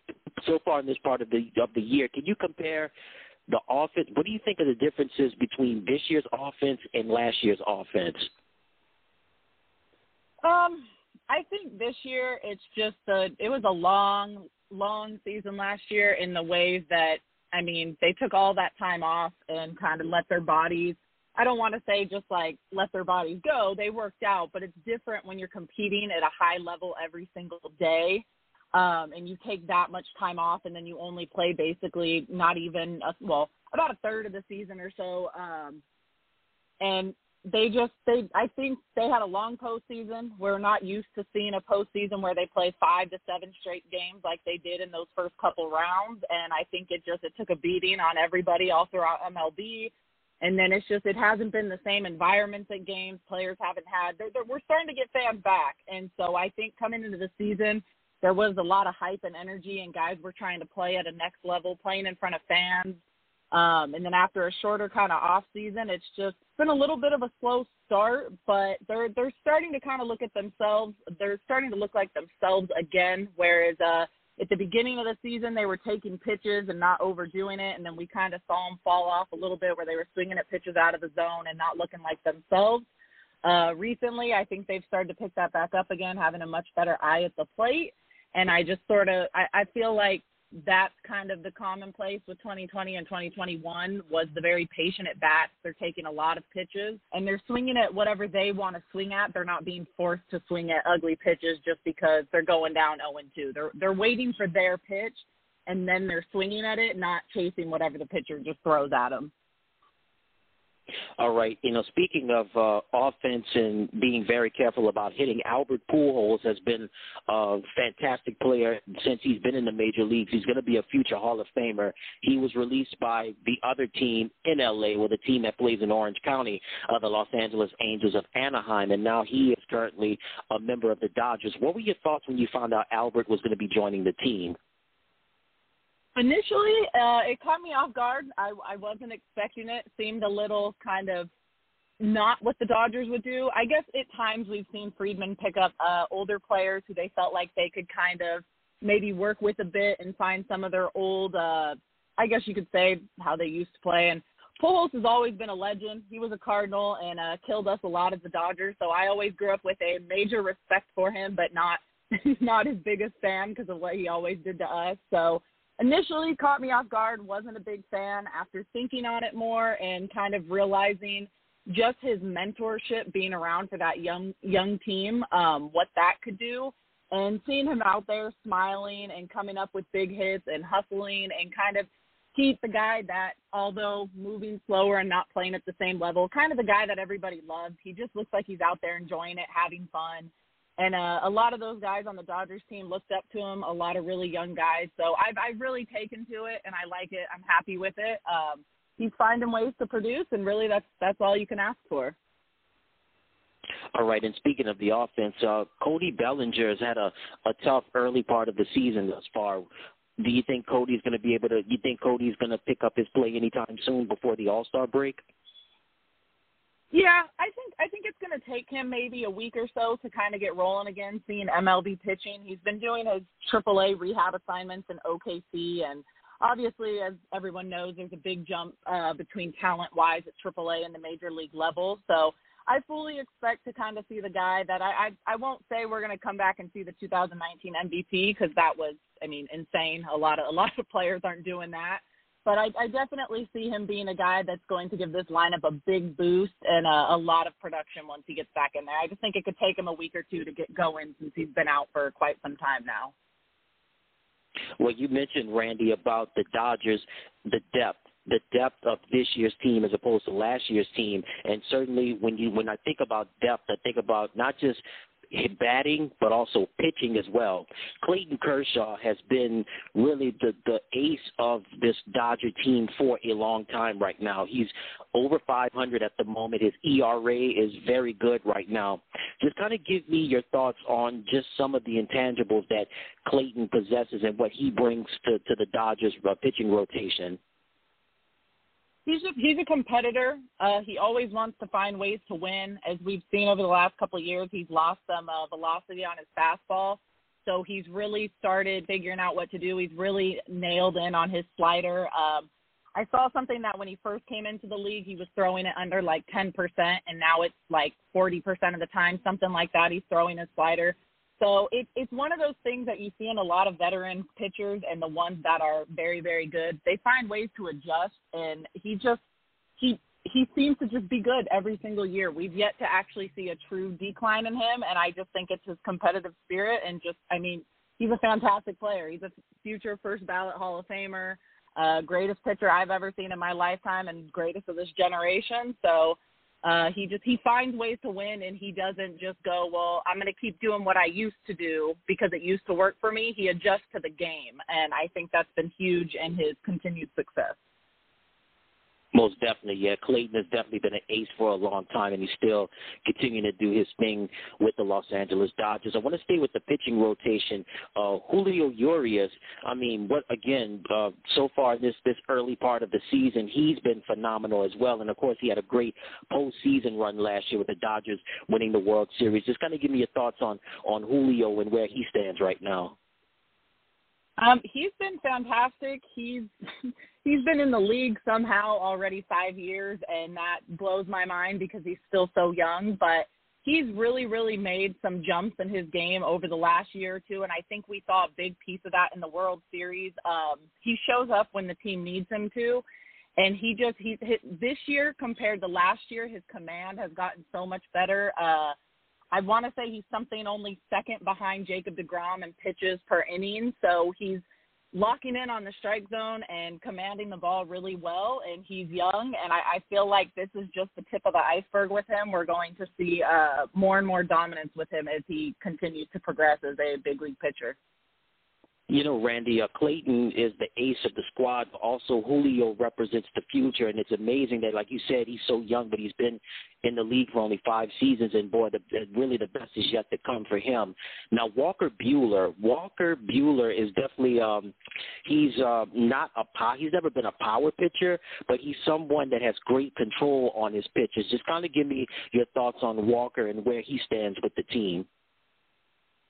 can you compare the offense? What do you think of the differences between this year's offense and last year's offense? I think this year it's just it was a long season last year in the ways that, I mean, they took all that time off and kind of let their bodies, I don't want to say just like let their bodies go. They worked out, but it's different when you're competing at a high level every single day, and you take that much time off, and then you only play basically not even about a third of the season or so. And I think they had a long postseason. We're not used to seeing a postseason where they play 5 to 7 straight games like they did in those first couple rounds. And I think it took a beating on everybody all throughout MLB. And then it hasn't been the same environments at games. Players haven't had, we're starting to get fans back. And so I think coming into the season, there was a lot of hype and energy, and guys were trying to play at a next level, playing in front of fans. And then after a shorter kind of off season, it's just been a little bit of a slow start, but they're starting to kind of look at themselves. They're starting to look like themselves again, whereas at the beginning of the season, they were taking pitches and not overdoing it, and then we kind of saw them fall off a little bit where they were swinging at pitches out of the zone and not looking like themselves. Recently, I think they've started to pick that back up again, having a much better eye at the plate, and I just I feel like that's kind of the commonplace with 2020 and 2021 was the very patient at bats. They're taking a lot of pitches, and they're swinging at whatever they want to swing at. They're not being forced to swing at ugly pitches just because they're going down 0-2. They're waiting for their pitch, and then they're swinging at it, not chasing whatever the pitcher just throws at them. All right. Speaking of offense and being very careful about hitting, Albert Pujols has been a fantastic player since he's been in the major leagues. He's going to be a future Hall of Famer. He was released by the other team in L.A., with a team that plays in Orange County, the Los Angeles Angels of Anaheim, and now he is currently a member of the Dodgers. What were your thoughts when you found out Albert was going to be joining the team? Initially, it caught me off guard. I wasn't expecting it. Seemed a little kind of not what the Dodgers would do. I guess at times we've seen Friedman pick up older players who they felt like they could kind of maybe work with a bit and find some of their old, I guess you could say, how they used to play. And Pujols has always been a legend. He was a Cardinal and killed us a lot as the Dodgers, so I always grew up with a major respect for him, but not his biggest fan because of what he always did to us. So initially caught me off guard, wasn't a big fan. After thinking on it more and kind of realizing just his mentorship, being around for that young team, what that could do, and seeing him out there smiling and coming up with big hits and hustling and kind of keep the guy that, although moving slower and not playing at the same level, kind of the guy that everybody loves. He just looks like he's out there enjoying it, having fun. And a lot of those guys on the Dodgers team looked up to him, a lot of really young guys. So I've really taken to it, and I like it. I'm happy with it. He's finding ways to produce, and really that's all you can ask for. All right, and speaking of the offense, Cody Bellinger has had a tough early part of the season thus far. Do you think Cody's going to pick up his play anytime soon before the All-Star break? Yeah, I think it's going to take him maybe a week or so to kind of get rolling again, seeing MLB pitching. He's been doing his AAA rehab assignments in OKC, and obviously, as everyone knows, there's a big jump between talent-wise at AAA and the major league level. So I fully expect to kind of see the guy that I won't say we're going to come back and see the 2019 MVP because that was, insane. A lot of players aren't doing that. But I definitely see him being a guy that's going to give this lineup a big boost and a lot of production once he gets back in there. I just think it could take him a week or two to get going since he's been out for quite some time now. Well, you mentioned, Randy, about the Dodgers, the depth of this year's team as opposed to last year's team. And certainly when I think about depth, I think about not just batting, but also pitching as well. Clayton Kershaw has been really the ace of this Dodger team for a long time right now. He's over 500 at the moment. His ERA is very good right now. Just kind of give me your thoughts on just some of the intangibles that Clayton possesses and what he brings to the Dodgers pitching rotation. He's a competitor. He always wants to find ways to win. As we've seen over the last couple of years, he's lost some velocity on his fastball. So he's really started figuring out what to do. He's really nailed in on his slider. I saw something that when he first came into the league, he was throwing it under like 10%, and now it's like 40% of the time, something like that. He's throwing his slider. So it's one of those things that you see in a lot of veteran pitchers and the ones that are very, very good. They find ways to adjust, and he seems to just be good every single year. We've yet to actually see a true decline in him, and I just think it's his competitive spirit and he's a fantastic player. He's a future first ballot Hall of Famer, greatest pitcher I've ever seen in my lifetime and greatest of this generation. So he finds ways to win, and he doesn't just go, well, I'm going to keep doing what I used to do because it used to work for me. He adjusts to the game, and I think that's been huge in his continued success. Most definitely, yeah. Clayton has definitely been an ace for a long time, and he's still continuing to do his thing with the Los Angeles Dodgers. I want to stay with the pitching rotation. Julio Urias, so far this early part of the season, he's been phenomenal as well. And, of course, he had a great postseason run last year with the Dodgers winning the World Series. Just kind of give me your thoughts on Julio and where he stands right now. He's been fantastic. He's been in the league somehow already 5 years, and that blows my mind because he's still so young. But he's really, really made some jumps in his game over the last year or two, and I think we saw a big piece of that in the World Series. He shows up when the team needs him to, and this year compared to last year, his command has gotten so much better. I want to say he's something only second behind Jacob deGrom in pitches per inning. So he's locking in on the strike zone and commanding the ball really well, and he's young. And I feel like this is just the tip of the iceberg with him. We're going to see more and more dominance with him as he continues to progress as a big league pitcher. You know, Randy, Clayton is the ace of the squad, but also Julio represents the future, and it's amazing that, like you said, he's so young, but he's been in the league for only 5 seasons, and, boy, really the best is yet to come for him. Now, Walker Buehler is definitely he's never been a power pitcher, but he's someone that has great control on his pitches. Just kind of give me your thoughts on Walker and where he stands with the team.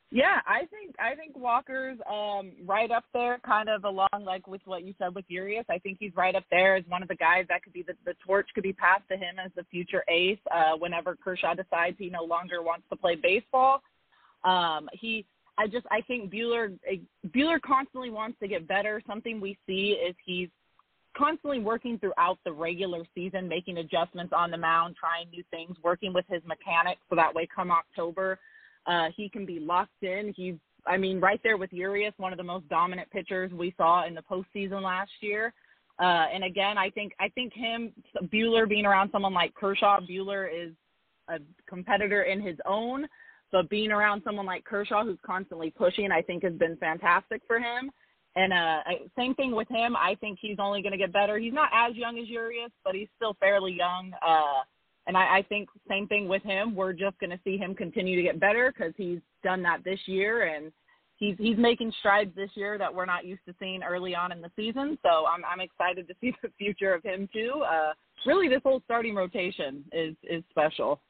Yeah, I think Walker's right up there, kind of along like with what you said with Urias. I think he's right up there as one of the guys that could be the torch could be passed to him as the future ace whenever Kershaw decides he no longer wants to play baseball. I think Buehler constantly wants to get better. Something we see is he's constantly working throughout the regular season, making adjustments on the mound, trying new things, working with his mechanics so that way come October, he can be locked in. He's, right there with Urias, one of the most dominant pitchers we saw in the postseason last year. And again, I think Buehler being around someone like Kershaw, Buehler is a competitor in his own, but being around someone like Kershaw who's constantly pushing, I think has been fantastic for him. And same thing with him. I think he's only going to get better. He's not as young as Urias, but he's still fairly young. And I think same thing with him. We're just going to see him continue to get better because he's done that this year, and he's making strides this year that we're not used to seeing early on in the season. So I'm excited to see the future of him too. Really, this whole starting rotation is special.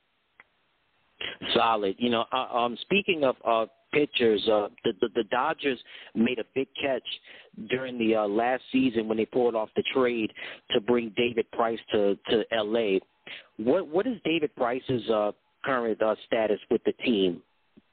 Solid. Speaking of pitchers, the Dodgers made a big catch during the last season when they pulled off the trade to bring David Price to L.A. What is David Price's current status with the team?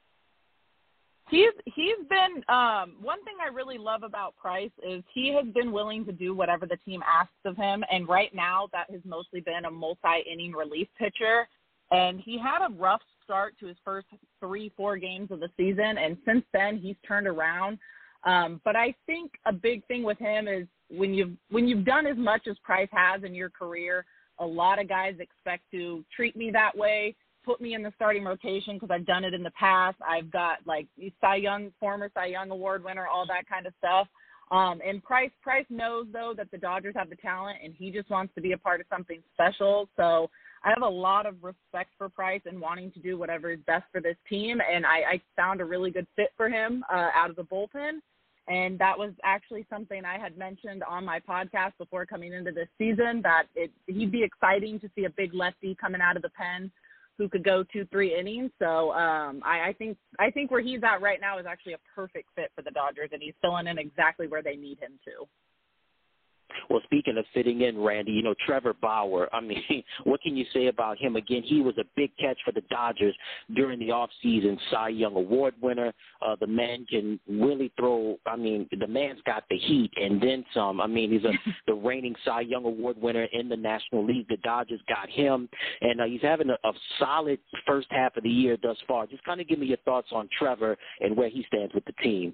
He's been one thing I really love about Price is he has been willing to do whatever the team asks of him, and right now that has mostly been a multi-inning relief pitcher. And he had a rough start to his first 3-4 games of the season, and since then he's turned around. But I think a big thing with him is when you've done as much as Price has in your career, a lot of guys expect to treat me that way, put me in the starting rotation because I've done it in the past. I've got former Cy Young Award winner, all that kind of stuff. And Price knows though that the Dodgers have the talent, and he just wants to be a part of something special. So I have a lot of respect for Price and wanting to do whatever is best for this team. And I found a really good fit for him out of the bullpen. And that was actually something I had mentioned on my podcast before coming into this season, that he'd be exciting to see a big lefty coming out of the pen who could go 2-3 innings. So I think where he's at right now is actually a perfect fit for the Dodgers, and he's filling in exactly where they need him to. Well, speaking of fitting in, Randy, Trevor Bauer, what can you say about him? Again, he was a big catch for the Dodgers during the offseason, Cy Young Award winner. The man can really throw. The man's got the heat and then some. He's the reigning Cy Young Award winner in the National League. The Dodgers got him, and he's having a solid first half of the year thus far. Just kind of give me your thoughts on Trevor and where he stands with the team.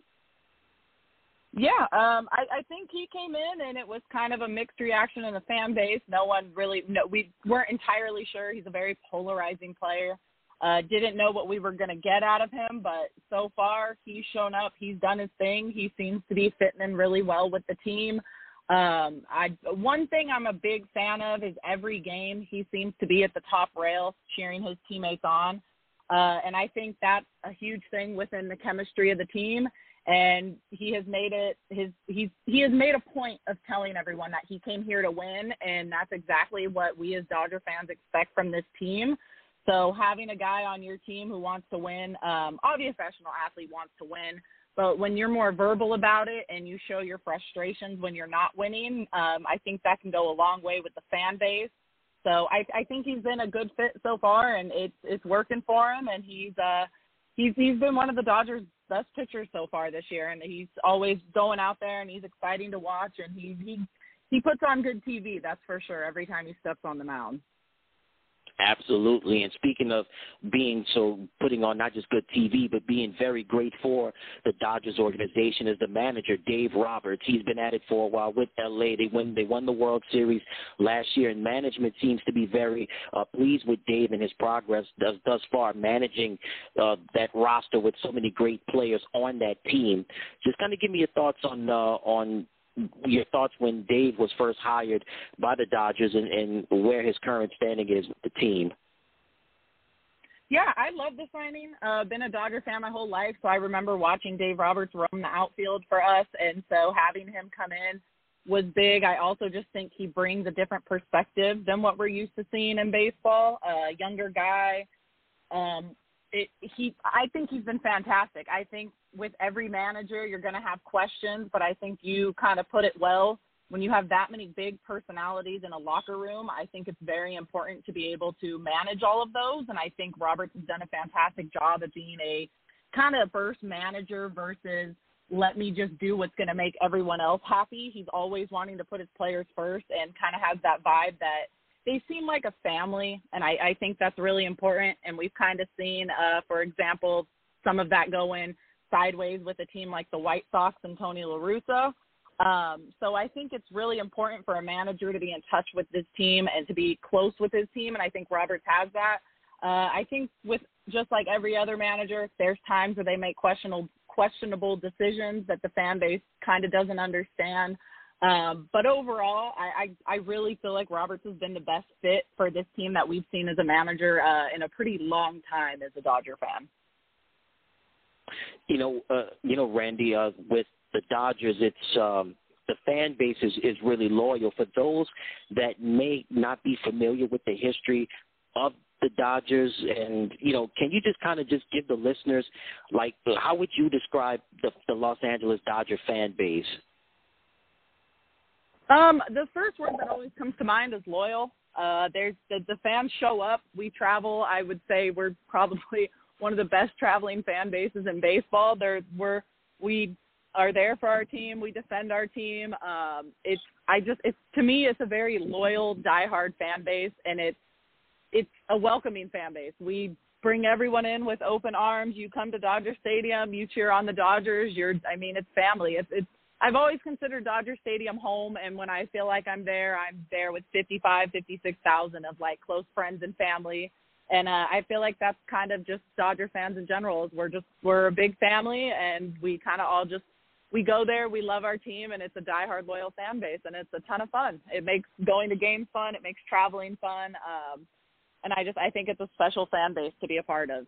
Yeah, I think he came in and it was kind of a mixed reaction in the fan base. We weren't entirely sure. He's a very polarizing player. Didn't know what we were going to get out of him, but so far he's shown up. He's done his thing. He seems to be fitting in really well with the team. One thing I'm a big fan of is every game he seems to be at the top rail cheering his teammates on. And I think that's a huge thing within the chemistry of the team. And he has made he has made a point of telling everyone that he came here to win, and that's exactly what we as Dodger fans expect from this team. So having a guy on your team who wants to win, obviously a professional athlete wants to win, but when you're more verbal about it and you show your frustrations when you're not winning, I think that can go a long way with the fan base. So I think he's been a good fit so far, and it's working for him, and he's been one of the Dodgers' best pitchers so far this year, and he's always going out there, and he's exciting to watch, and he puts on good TV, that's for sure, every time he steps on the mound. Absolutely. And speaking of putting on not just good TV, but being very great for the Dodgers organization is the manager, Dave Roberts. He's been at it for a while with L.A. They won the World Series last year, and management seems to be very pleased with Dave and his progress thus far, managing that roster with so many great players on that team. Just kind of give me your thoughts on your thoughts when Dave was first hired by the Dodgers and where his current standing is with the team. Yeah, I love the signing. Been a Dodger fan my whole life, so I remember watching Dave Roberts roam the outfield for us, and so having him come in was big. I also just think he brings a different perspective than what we're used to seeing in baseball. Younger guy, I think he's been fantastic. I think with every manager, you're going to have questions, but I think you kind of put it well. When you have that many big personalities in a locker room, I think it's very important to be able to manage all of those. And I think Roberts has done a fantastic job of being a kind of first manager versus let me just do what's going to make everyone else happy. He's always wanting to put his players first and kind of has that vibe that they seem like a family. And I think that's really important. And we've kind of seen, for example, some of that going sideways with a team like the White Sox and Tony La Russa. So I think it's really important for a manager to be in touch with this team and to be close with his team. And I think Roberts has that. I think with just like every other manager, there's times where they make questionable decisions that the fan base kind of doesn't understand. But overall, I really feel like Roberts has been the best fit for this team that we've seen as a manager in a pretty long time as a Dodger fan. Randy, with the Dodgers, it's the fan base is really loyal. For those that may not be familiar with the history of the Dodgers, and can you just kind of just give the listeners, like, how would you describe the Los Angeles Dodger fan base? The first word that always comes to mind is loyal. There's the fans show up. We travel. I would say we're probably one of the best traveling fan bases in baseball. We are there for our team. We defend our team. To me, it's a very loyal, diehard fan base, and it's a welcoming fan base. We bring everyone in with open arms. You come to Dodger Stadium, you cheer on the Dodgers. It's family. I've always considered Dodger Stadium home, and when I feel like I'm there with 56,000 of like close friends and family. And I feel like that's kind of just Dodger fans in general. We're a big family, and we kind of all we go there, we love our team, and it's a diehard loyal fan base, and it's a ton of fun. It makes going to games fun. It makes traveling fun. And I think it's a special fan base to be a part of.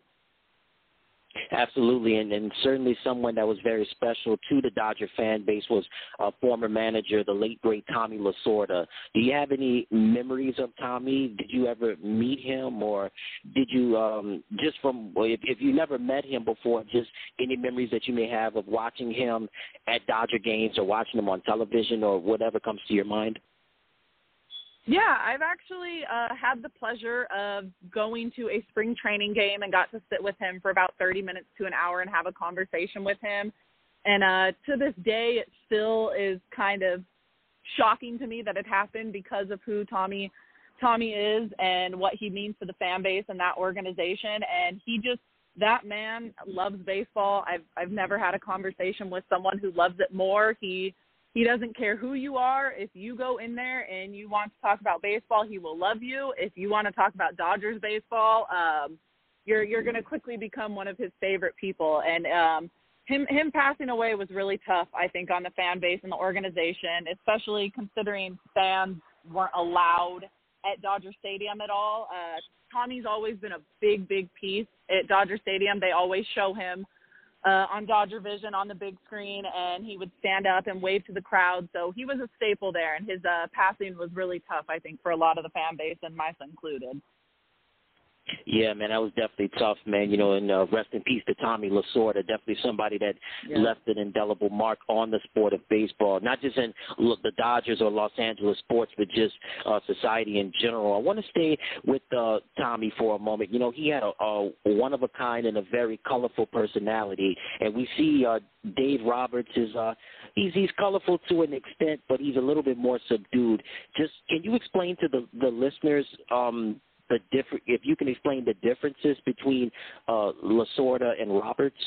Absolutely, and certainly someone that was very special to the Dodger fan base was former manager, the late, great Tommy Lasorda. Do you have any memories of Tommy? Did you ever meet him, or did you, if you never met him before, just any memories that you may have of watching him at Dodger games or watching him on television or whatever comes to your mind? Yeah, I've actually had the pleasure of going to a spring training game and got to sit with him for about 30 minutes to an hour and have a conversation with him. And to this day, it still is kind of shocking to me that it happened because of who Tommy is and what he means to the fan base and that organization. And that man loves baseball. I've never had a conversation with someone who loves it more. He doesn't care who you are. If you go in there and you want to talk about baseball, he will love you. If you want to talk about Dodgers baseball, you're going to quickly become one of his favorite people. And him passing away was really tough, I think, on the fan base and the organization, especially considering fans weren't allowed at Dodger Stadium at all. Tommy's always been a big, big piece at Dodger Stadium. They always show him on Dodger Vision on the big screen, and he would stand up and wave to the crowd. So he was a staple there, and his passing was really tough, I think, for a lot of the fan base, and myself included. Yeah, man, that was definitely tough, man. And rest in peace to Tommy Lasorda, definitely somebody that left an indelible mark on the sport of baseball, not just in the Dodgers or Los Angeles sports, but just society in general. I want to stay with Tommy for a moment. He had a one-of-a-kind and a very colorful personality, and we see Dave Roberts is he's colorful to an extent, but he's a little bit more subdued. Just can you explain to the listeners if you can explain the differences between Lasorda and Roberts?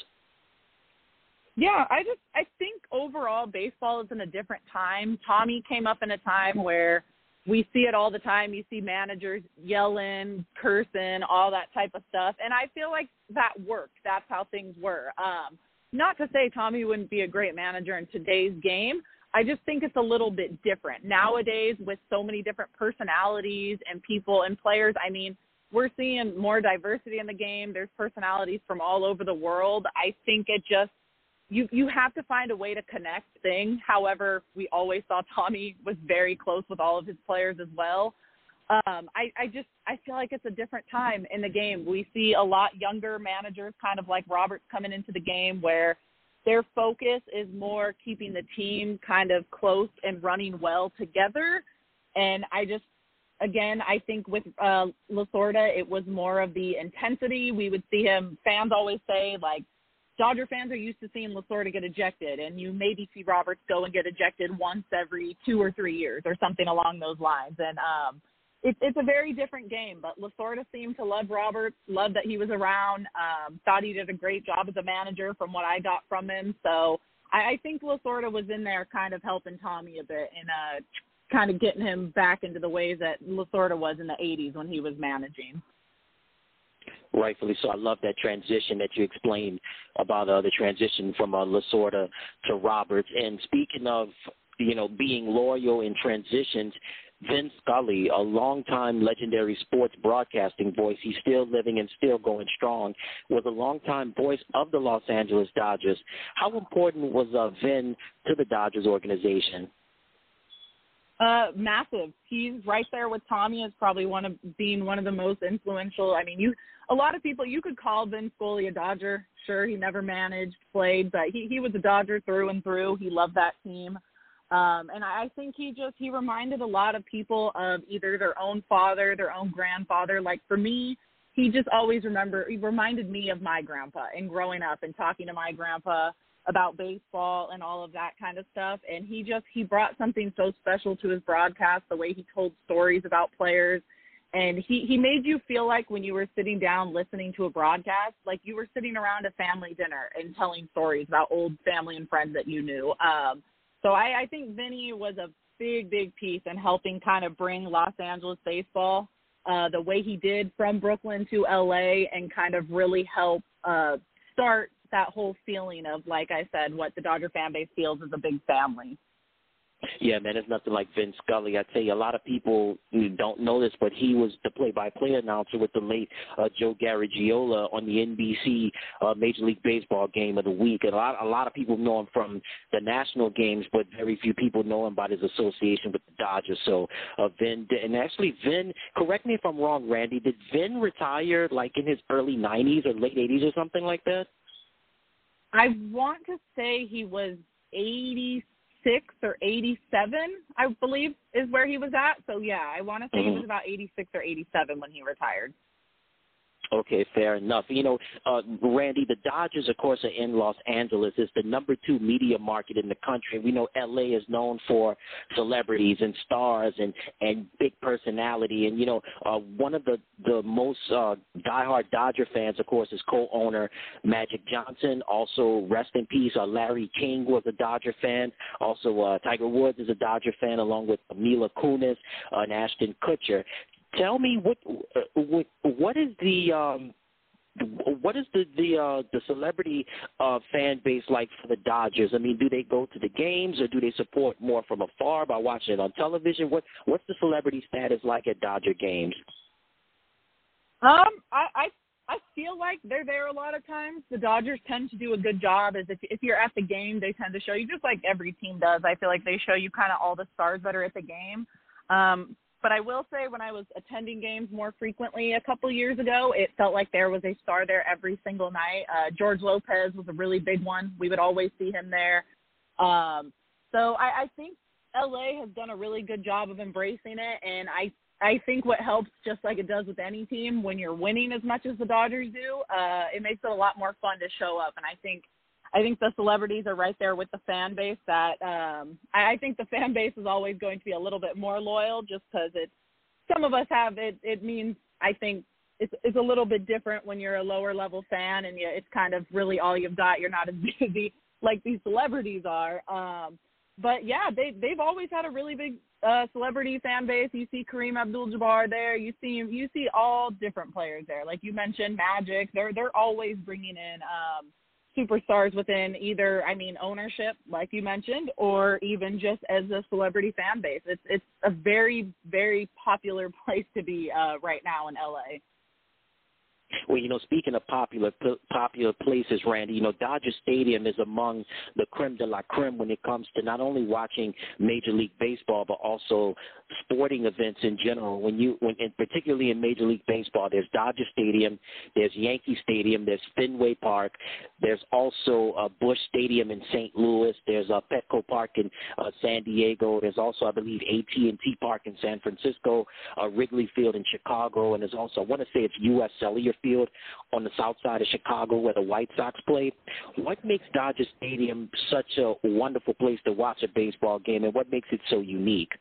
Yeah, I think overall baseball is in a different time. Tommy came up in a time where we see it all the time. You see managers yelling, cursing, all that type of stuff. And I feel like that worked. That's how things were. Not to say Tommy wouldn't be a great manager in today's game. I just think it's a little bit different. Nowadays, with so many different personalities and people and players, we're seeing more diversity in the game. There's personalities from all over the world. I think it just, you have to find a way to connect things. However, we always saw Tommy was very close with all of his players as well. I feel like it's a different time in the game. We see a lot younger managers, kind of like Roberts, coming into the game where their focus is more keeping the team kind of close and running well together. And I think with Lasorda, it was more of the intensity. We would see him, fans always say, like, Dodger fans are used to seeing Lasorda get ejected, and you maybe see Roberts go and get ejected once every 2 or 3 years or something along those lines. And it's a very different game, but Lasorda seemed to love Roberts, loved that he was around, thought he did a great job as a manager from what I got from him. So I think Lasorda was in there kind of helping Tommy a bit and kind of getting him back into the ways that Lasorda was in the 80s when he was managing. Rightfully so. I love that transition that you explained about the transition from Lasorda to Roberts. And speaking of, being loyal in transitions, Vin Scully, a longtime legendary sports broadcasting voice, he's still living and still going strong, was a longtime voice of the Los Angeles Dodgers. How important was Vin to the Dodgers organization? Massive. He's right there with Tommy as probably one of the most influential. I mean, a lot of people, you could call Vin Scully a Dodger. Sure, he never managed, played, but he was a Dodger through and through. He loved that team. And I think he reminded a lot of people of either their own father, their own grandfather. Like for me, he reminded me of my grandpa and growing up and talking to my grandpa about baseball and all of that kind of stuff. And he brought something so special to his broadcast, the way he told stories about players. And he made you feel like when you were sitting down listening to a broadcast, like you were sitting around a family dinner and telling stories about old family and friends that you knew. So I think Vinny was a big, big piece in helping kind of bring Los Angeles baseball the way he did from Brooklyn to L.A. and kind of really help start that whole feeling of, like I said, what the Dodger fan base feels is a big family. Yeah, man, it's nothing like Vin Scully. I tell you, a lot of people don't know this, but he was the play-by-play announcer with the late Joe Garagiola on the NBC Major League Baseball Game of the Week. And a lot of people know him from the national games, but very few people know him by his association with the Dodgers. So Vin, and actually Vin, correct me if I'm wrong, Randy, did Vin retire like in his early 90s or late 80s or something like that? I want to say he was 86 or 87, I believe, is where he was at. So, yeah, I want to say he was about 86 or 87 when he retired. Okay, fair enough. Randy, the Dodgers, of course, are in Los Angeles. It's the number 2 media market in the country. We know L.A. is known for celebrities and stars and big personality. And, one of the most diehard Dodger fans, of course, is co-owner Magic Johnson. Also, rest in peace, Larry King was a Dodger fan. Also, Tiger Woods is a Dodger fan, along with Mila Kunis and Ashton Kutcher. Tell me what is the celebrity fan base like for the Dodgers? I mean, do they go to the games or do they support more from afar by watching it on television? What's the celebrity status like at Dodger games? I feel like they're there a lot of times. The Dodgers tend to do a good job. As if you're at the game, they tend to show you, just like every team does. I feel like they show you kind of all the stars that are at the game. But I will say, when I was attending games more frequently a couple years ago, it felt like there was a star there every single night. George Lopez was a really big one. We would always see him there. So I think L.A. has done a really good job of embracing it, and I think what helps, just like it does with any team, when you're winning as much as the Dodgers do, it makes it a lot more fun to show up. And I think the celebrities are right there with the fan base that I think the fan base is always going to be a little bit more loyal, just because some of us have it. It means, I think it's a little bit different when you're a lower level fan and it's kind of really all you've got. You're not as busy like these celebrities are. But yeah, they've always had a really big celebrity fan base. You see Kareem Abdul-Jabbar there. You see all different players there. Like you mentioned, Magic. They're always bringing in superstars within either, ownership, like you mentioned, or even just as a celebrity fan base. It's a very, very popular place to be right now in LA. Well, speaking of popular places, Randy, Dodger Stadium is among the creme de la creme when it comes to not only watching Major League Baseball, but also sporting events in general. And particularly in Major League Baseball, there's Dodger Stadium, there's Yankee Stadium, there's Fenway Park, there's also Busch Stadium in St. Louis, there's Petco Park in San Diego, there's also, I believe, AT&T Park in San Francisco, Wrigley Field in Chicago, and there's also, I want to say it's U.S. Cellular Field on the south side of Chicago where the White Sox play. What makes Dodger Stadium such a wonderful place to watch a baseball game, and what makes it so unique?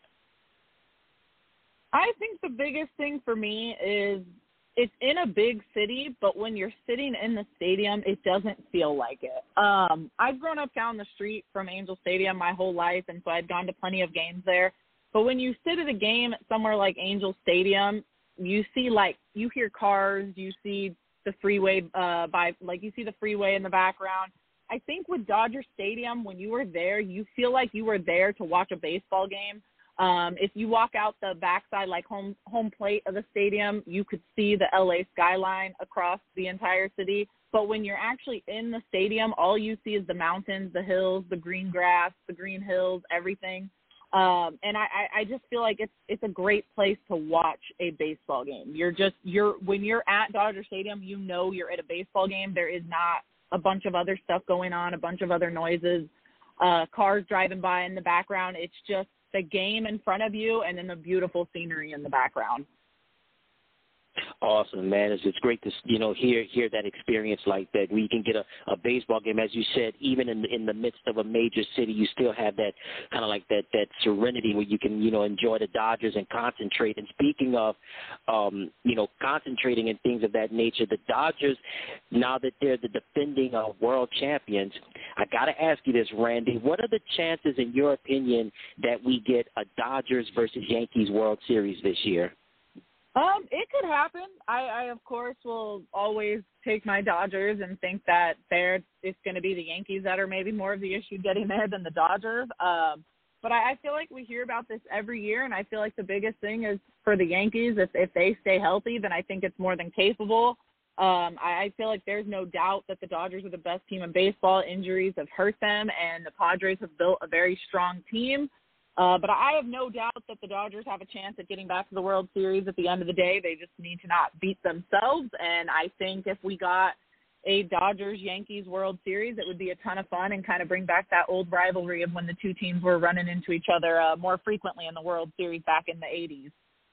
I think the biggest thing for me is it's in a big city, but when you're sitting in the stadium, it doesn't feel like it. I've grown up down the street from Angel Stadium my whole life, and so I've gone to plenty of games there. But when you sit at a game somewhere like Angel Stadium, you see, you hear cars, you see the freeway you see the freeway in the background. I think with Dodger Stadium, when you were there, you feel like you were there to watch a baseball game. If you walk out the backside, home plate of the stadium, you could see the LA skyline across the entire city. But when you're actually in the stadium, all you see is the mountains, the hills, the green grass, the green hills, everything. And I just feel like it's a great place to watch a baseball game. When you're at Dodger Stadium, you're at a baseball game. There is not a bunch of other stuff going on, a bunch of other noises, cars driving by in the background. It's just the game in front of you and then the beautiful scenery in the background. Awesome, man. It's great to hear that experience like that, where you can get a baseball game. As you said, even in the midst of a major city, you still have that kind of like that serenity where you can enjoy the Dodgers and concentrate. And speaking of concentrating and things of that nature, the Dodgers, now that they're the defending world champions, I got to ask you this, Randy. What are the chances, in your opinion, that we get a Dodgers versus Yankees World Series this year? It could happen. I of course will always take my Dodgers and think that it's going to be the Yankees that are maybe more of the issue getting there than the Dodgers. But I feel like we hear about this every year, and I feel like the biggest thing is for the Yankees, if they stay healthy, then I think it's more than capable. I feel like there's no doubt that the Dodgers are the best team in baseball. Injuries have hurt them, and the Padres have built a very strong team. But I have no doubt that the Dodgers have a chance at getting back to the World Series at the end of the day. They just need to not beat themselves. And I think if we got a Dodgers-Yankees World Series, it would be a ton of fun and kind of bring back that old rivalry of when the two teams were running into each other more frequently in the World Series back in the 80s.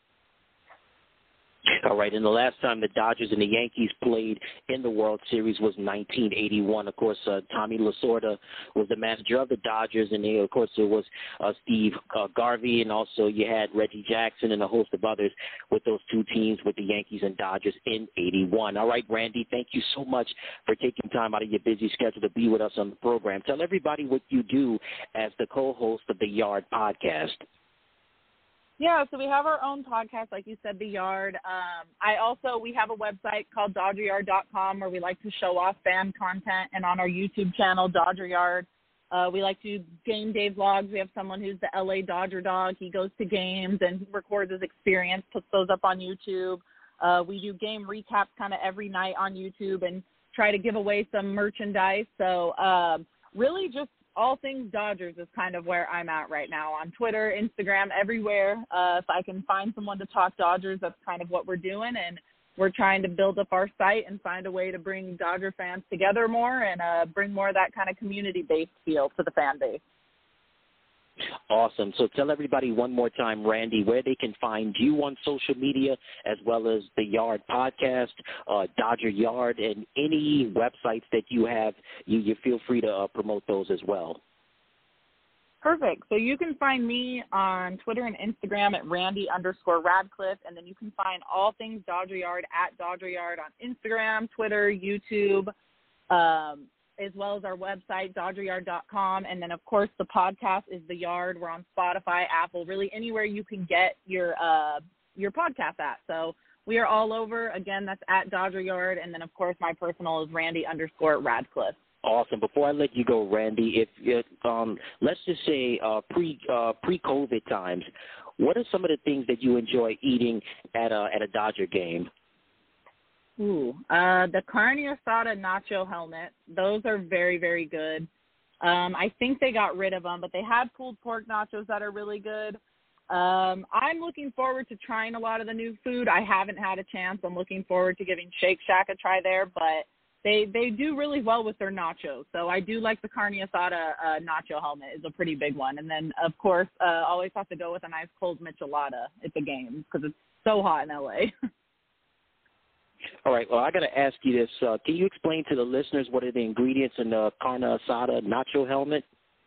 All right, and the last time the Dodgers and the Yankees played in the World Series was 1981. Of course, Tommy Lasorda was the manager of the Dodgers, and of course there was Steve Garvey, and also you had Reggie Jackson and a host of others with those two teams with the Yankees and Dodgers in 81. All right, Randy, thank you so much for taking time out of your busy schedule to be with us on the program. Tell everybody what you do as the co-host of the Yard podcast. Yeah, so we have our own podcast, like you said, The Yard. We have a website called DodgerYard.com where we like to show off fan content, and on our YouTube channel, Dodger Yard, we like to do game day vlogs. We have someone who's the LA Dodger dog. He goes to games and records his experience, puts those up on YouTube. We do game recaps kind of every night on YouTube and try to give away some merchandise. So really just all things Dodgers is kind of where I'm at right now, on Twitter, Instagram, everywhere. If I can find someone to talk Dodgers, that's kind of what we're doing. And we're trying to build up our site and find a way to bring Dodger fans together more and bring more of that kind of community-based feel to the fan base. Awesome. So tell everybody one more time, Randy, where they can find you on social media, as well as the Yard podcast, Dodger Yard, and any websites that you have. You feel free to promote those as well. Perfect. So you can find me on Twitter and Instagram at Randy_Radcliffe, and then you can find all things Dodger Yard at Dodger Yard on Instagram, Twitter, YouTube, as well as our website, DodgerYard.com. And then, of course, the podcast is The Yard. We're on Spotify, Apple, really anywhere you can get your podcast at. So we are all over. Again, that's at Dodger Yard. And then, of course, my personal is Randy_Radcliffe. Awesome. Before I let you go, Randy, if let's just say pre-COVID times, what are some of the things that you enjoy eating at a Dodger game? The carne asada nacho helmet. Those are very, very good. I think they got rid of them, but they have pulled pork nachos that are really good. I'm looking forward to trying a lot of the new food. I haven't had a chance. I'm looking forward to giving Shake Shack a try there, but they do really well with their nachos. So I do like the carne asada nacho helmet is a pretty big one. And then, of course, always have to go with a nice cold michelada at the games because it's so hot in L.A. All right. Well, I got to ask you this. Can you explain to the listeners what are the ingredients in the carne asada nacho helmet?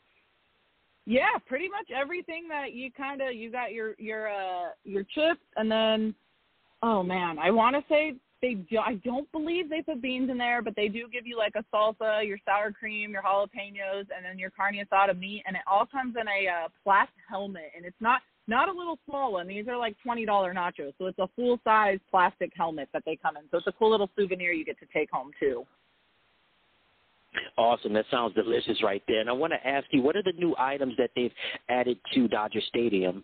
Yeah, pretty much everything that you got your chips, and then, oh man, I want to say I don't believe they put beans in there, but they do give you like a salsa, your sour cream, your jalapenos, and then your carne asada meat, and it all comes in a plastic helmet, and it's not a little small one. These are like $20 nachos, so it's a full-size plastic helmet that they come in. So it's a cool little souvenir you get to take home too. Awesome. That sounds delicious right there. And I want to ask you, what are the new items that they've added to Dodger Stadium?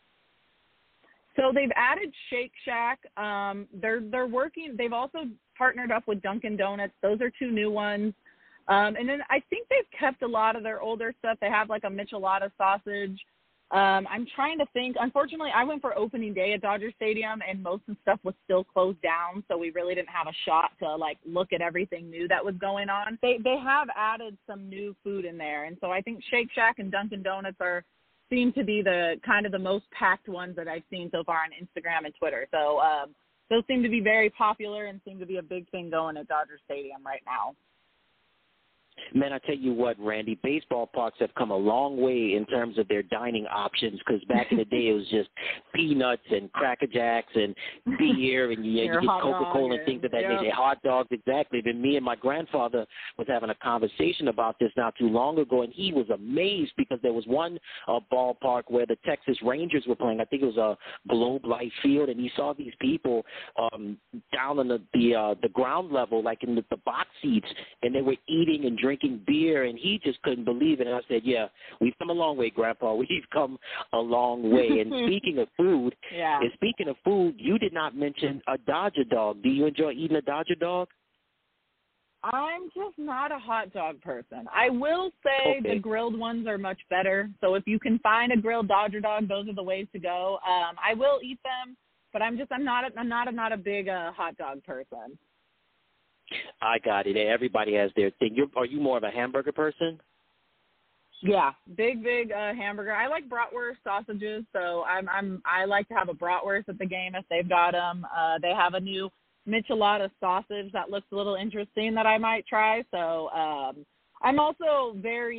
So they've added Shake Shack. They're working. They've also partnered up with Dunkin' Donuts. Those are two new ones. And then I think they've kept a lot of their older stuff. They have like a michelada sausage. I'm trying to think. Unfortunately, I went for opening day at Dodger Stadium, and most of the stuff was still closed down, so we really didn't have a shot to, like, look at everything new that was going on. They have added some new food in there, and so I think Shake Shack and Dunkin' Donuts seem to be the kind of the most packed ones that I've seen so far on Instagram and Twitter. So those seem to be very popular and seem to be a big thing going at Dodger Stadium right now. Man, I tell you what, Randy, baseball parks have come a long way in terms of their dining options, because back in the day it was just peanuts and Cracker Jacks and beer and you get Coca-Cola and things of that nature. Hot dogs, exactly. Then me and my grandfather was having a conversation about this not too long ago, and he was amazed because there was one ballpark where the Texas Rangers were playing. I think it was a Globe Life Field, and he saw these people down on the ground level, like in the box seats, and they were eating and drinking beer, and he just couldn't believe it. And I said, yeah, we've come a long way, Grandpa. We've come a long way. And speaking of food, you did not mention a Dodger dog. Do you enjoy eating a Dodger dog? I'm just not a hot dog person. I will say the grilled ones are much better. So if you can find a grilled Dodger dog, those are the ways to go. I will eat them, but I'm not a big hot dog person. I got it. Everybody has their thing. Are you more of a hamburger person? Yeah, big hamburger. I like bratwurst sausages, so I like to have a bratwurst at the game if they've got them. They have a new michelada sausage that looks a little interesting that I might try. So I'm also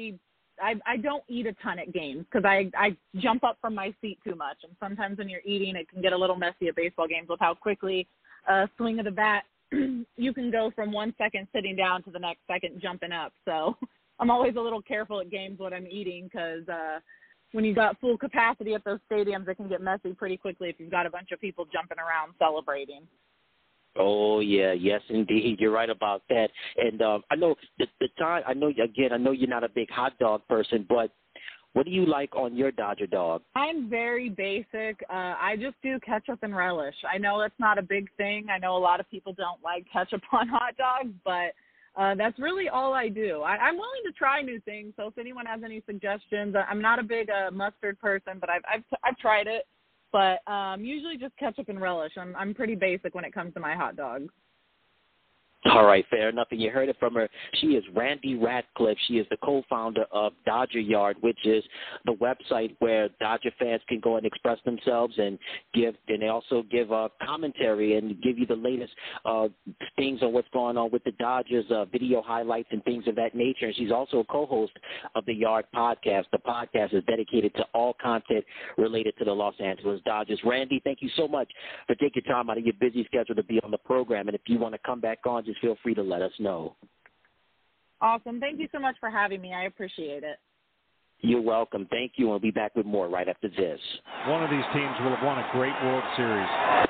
I don't eat a ton at games because I jump up from my seat too much, and sometimes when you're eating, it can get a little messy at baseball games with how quickly swing of the bat. You can go from 1 second sitting down to the next second jumping up. So I'm always a little careful at games what I'm eating because when you got full capacity at those stadiums, it can get messy pretty quickly if you've got a bunch of people jumping around celebrating. Oh, yeah. Yes, indeed. You're right about that. And I know the time, I know you're not a big hot dog person, but what do you like on your Dodger dog? I'm very basic. I just do ketchup and relish. I know that's not a big thing. I know a lot of people don't like ketchup on hot dogs, but that's really all I do. I'm willing to try new things, so if anyone has any suggestions, I'm not a big mustard person, but I've tried it. But usually just ketchup and relish. I'm pretty basic when it comes to my hot dogs. All right, fair enough. And you heard it from her. She is Randy Ratcliffe. She is the co-founder of Dodger Yard, which is the website where Dodger fans can go and express themselves and they also give commentary and give you the latest things on what's going on with the Dodgers, video highlights and things of that nature. And she's also a co-host of the Yard podcast. The podcast is dedicated to all content related to the Los Angeles Dodgers. Randy, thank you so much for taking time out of your busy schedule to be on the program. And if you want to come back on, just feel free to let us know. Awesome. Thank you so much for having me. I appreciate it. You're welcome. Thank you. We'll be back with more right after this. One of these teams will have won a great World Series.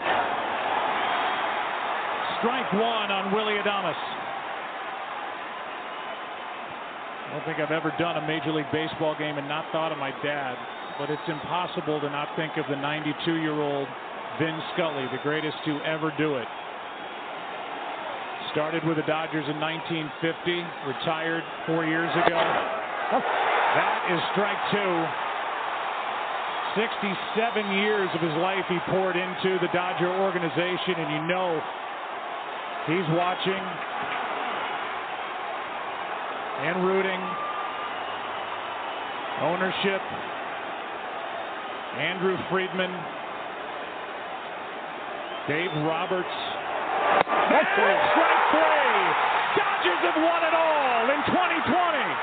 Strike one on Willy Adames. I don't think I've ever done a Major League Baseball game and not thought of my dad, but it's impossible to not think of the 92-year-old Vin Scully, the greatest to ever do it. Started with the Dodgers in 1950, retired 4 years ago. That is strike two. 67 years of his life he poured into the Dodger organization, and you know he's watching and rooting. Ownership, Andrew Friedman, Dave Roberts. That's strike three. Dodgers have won it all in 2020.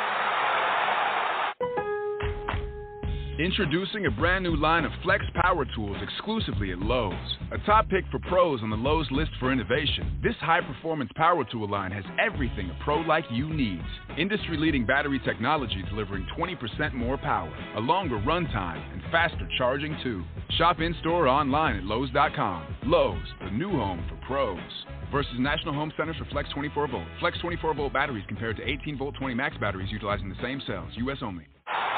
Introducing a brand new line of Flex Power Tools exclusively at Lowe's. A top pick for pros on the Lowe's list for innovation, this high-performance power tool line has everything a pro like you needs. Industry-leading battery technology delivering 20% more power, a longer runtime, and faster charging too. Shop in-store or online at Lowe's.com. Lowe's, the new home for pros. Versus National Home Centers for Flex 24-volt. Flex 24-volt batteries compared to 18-volt 20 max batteries utilizing the same cells. U.S. only.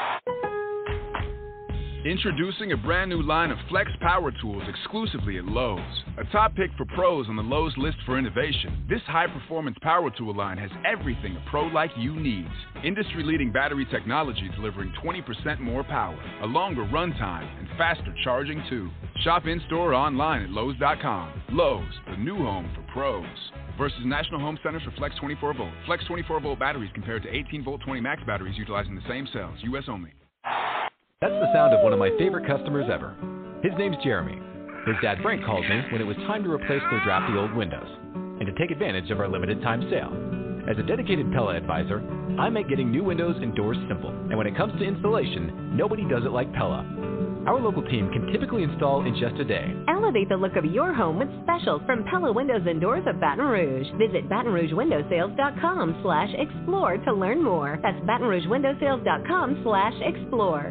Introducing a brand new line of Flex Power Tools exclusively at Lowe's. A top pick for pros on the Lowe's list for innovation, this high-performance power tool line has everything a pro like you needs. Industry-leading battery technology delivering 20% more power, a longer runtime, and faster charging too. Shop in-store or online at Lowe's.com. Lowe's, the new home for pros. Versus National Home Centers for Flex 24-volt. Flex 24-volt batteries compared to 18-volt 20 max batteries utilizing the same cells. U.S. only. That's the sound of one of my favorite customers ever. His name's Jeremy. His dad Frank called me when it was time to replace their drafty old windows and to take advantage of our limited time sale. As a dedicated Pella advisor, I make getting new windows and doors simple. And when it comes to installation, nobody does it like Pella. Our local team can typically install in just a day. Elevate the look of your home with specials from Pella Windows and Doors of Baton Rouge. Visit BatonRougeWindowsales.com/explore to learn more. That's BatonRougeWindowsales.com/explore.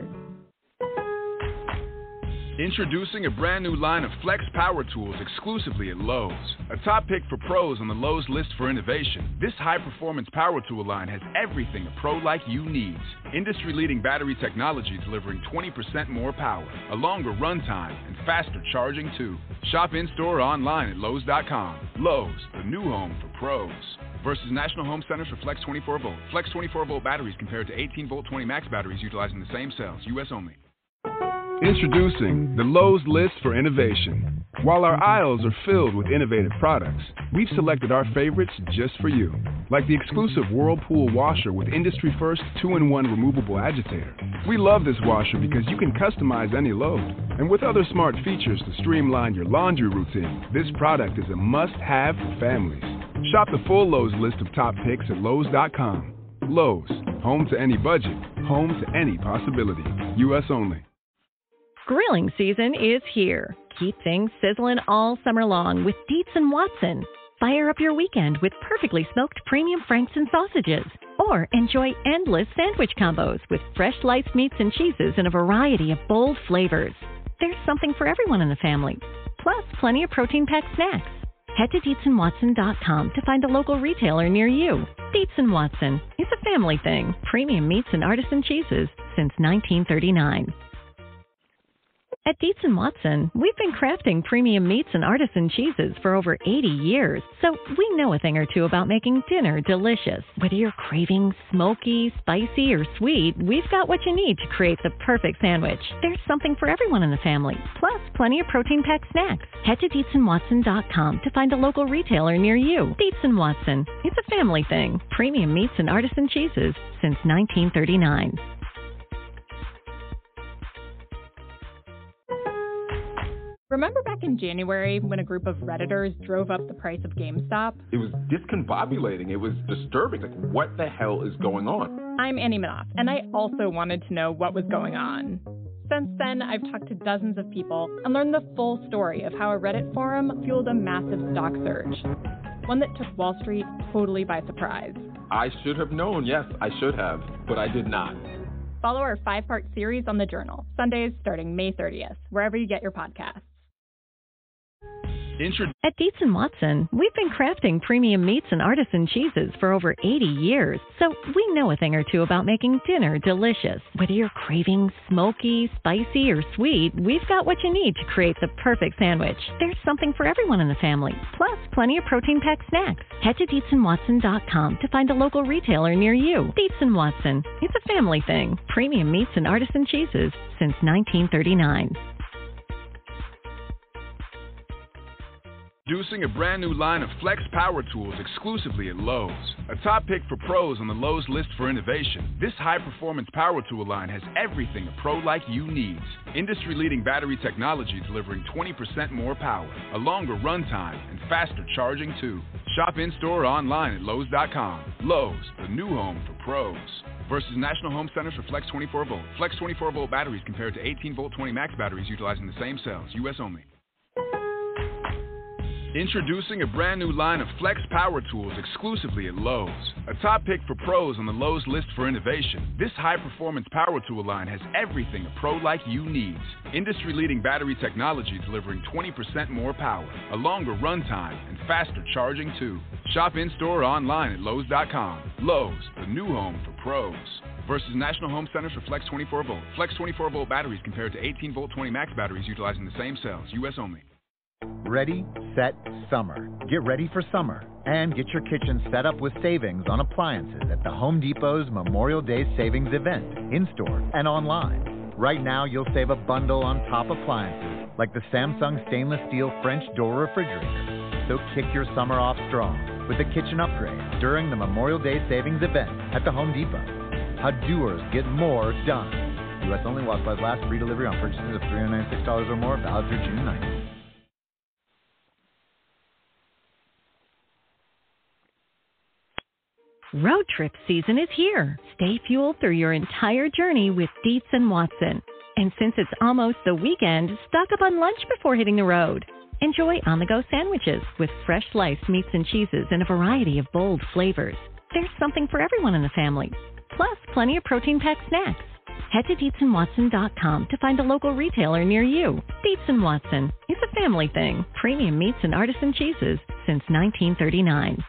Introducing a brand new line of Flex Power Tools exclusively at Lowe's. A top pick for pros on the Lowe's list for innovation, this high-performance power tool line has everything a pro like you needs. Industry-leading battery technology delivering 20% more power, a longer runtime, and faster charging too. Shop in-store or online at Lowe's.com. Lowe's, the new home for pros. Versus National Home Centers for Flex 24-volt. Flex 24-volt batteries compared to 18-volt 20 max batteries utilizing the same cells. U.S. only. Introducing the Lowe's List for Innovation. While our aisles are filled with innovative products, we've selected our favorites just for you. Like the exclusive Whirlpool washer with industry-first 2-in-1 removable agitator. We love this washer because you can customize any load. And with other smart features to streamline your laundry routine, this product is a must-have for families. Shop the full Lowe's list of top picks at Lowe's.com. Lowe's, home to any budget, home to any possibility. U.S. only. Grilling season is here. Keep things sizzling all summer long with Dietz & Watson. Fire up your weekend with perfectly smoked premium franks and sausages. Or enjoy endless sandwich combos with fresh sliced meats and cheeses in a variety of bold flavors. There's something for everyone in the family. Plus, plenty of protein-packed snacks. Head to DietzandWatson.com to find a local retailer near you. Dietz & Watson. It's a family thing. Premium meats and artisan cheeses since 1939. At Dietz & Watson, we've been crafting premium meats and artisan cheeses for over 80 years, so we know a thing or two about making dinner delicious. Whether you're craving smoky, spicy, or sweet, we've got what you need to create the perfect sandwich. There's something for everyone in the family, plus plenty of protein-packed snacks. Head to DietzandWatson.com to find a local retailer near you. Dietz & Watson. It's a family thing. Premium meats and artisan cheeses since 1939. Remember back in January when a group of Redditors drove up the price of GameStop? It was discombobulating. It was disturbing. Like, what the hell is going on? I'm Annie Minoff, and I also wanted to know what was going on. Since then, I've talked to dozens of people and learned the full story of how a Reddit forum fueled a massive stock surge. One that took Wall Street totally by surprise. I should have known. Yes, I should have, but I did not. Follow our 5-part series on The Journal, Sundays starting May 30th, wherever you get your podcasts. At Dietz & Watson, we've been crafting premium meats and artisan cheeses for over 80 years, so we know a thing or two about making dinner delicious. Whether you're craving smoky, spicy, or sweet, we've got what you need to create the perfect sandwich. There's something for everyone in the family, plus plenty of protein-packed snacks. Head to DietzandWatson.com to find a local retailer near you. Dietz & Watson, it's a family thing. Premium meats and artisan cheeses since 1939. Introducing a brand new line of Flex Power Tools exclusively at Lowe's. A top pick for pros on the Lowe's list for innovation, this high-performance power tool line has everything a pro like you needs. Industry-leading battery technology delivering 20% more power, a longer runtime, and faster charging too. Shop in-store or online at Lowe's.com. Lowe's, the new home for pros. Versus National Home Centers for Flex 24-volt. Flex 24-volt batteries compared to 18-volt 20 max batteries utilizing the same cells. U.S. only. Introducing a brand new line of Flex Power Tools exclusively at Lowe's. A top pick for pros on the Lowe's list for innovation, this high-performance power tool line has everything a pro like you needs. Industry-leading battery technology delivering 20% more power, a longer runtime, and faster charging too. Shop in-store or online at Lowe's.com. Lowe's, the new home for pros. Versus National Home Centers for Flex 24-volt. Flex 24-volt batteries compared to 18-volt 20 max batteries utilizing the same cells. U.S. only. Ready, set, summer. Get ready for summer and get your kitchen set up with savings on appliances at the Home Depot's Memorial Day Savings event, in-store and online. Right now, you'll save a bundle on top appliances like the Samsung stainless steel French door refrigerator. So kick your summer off strong with a kitchen upgrade during the Memorial Day Savings event at the Home Depot. How doers get more done. U.S. only while supplies last. Free delivery on purchases of $396 or more, valid through June 9th. Road trip season is here. Stay fueled through your entire journey with Dietz & Watson. And since it's almost the weekend, stock up on lunch before hitting the road. Enjoy on-the-go sandwiches with fresh sliced meats and cheeses in a variety of bold flavors. There's something for everyone in the family. Plus, plenty of protein-packed snacks. Head to DietzandWatson.com to find a local retailer near you. Dietz & Watson, it's a family thing. Premium meats and artisan cheeses since 1939.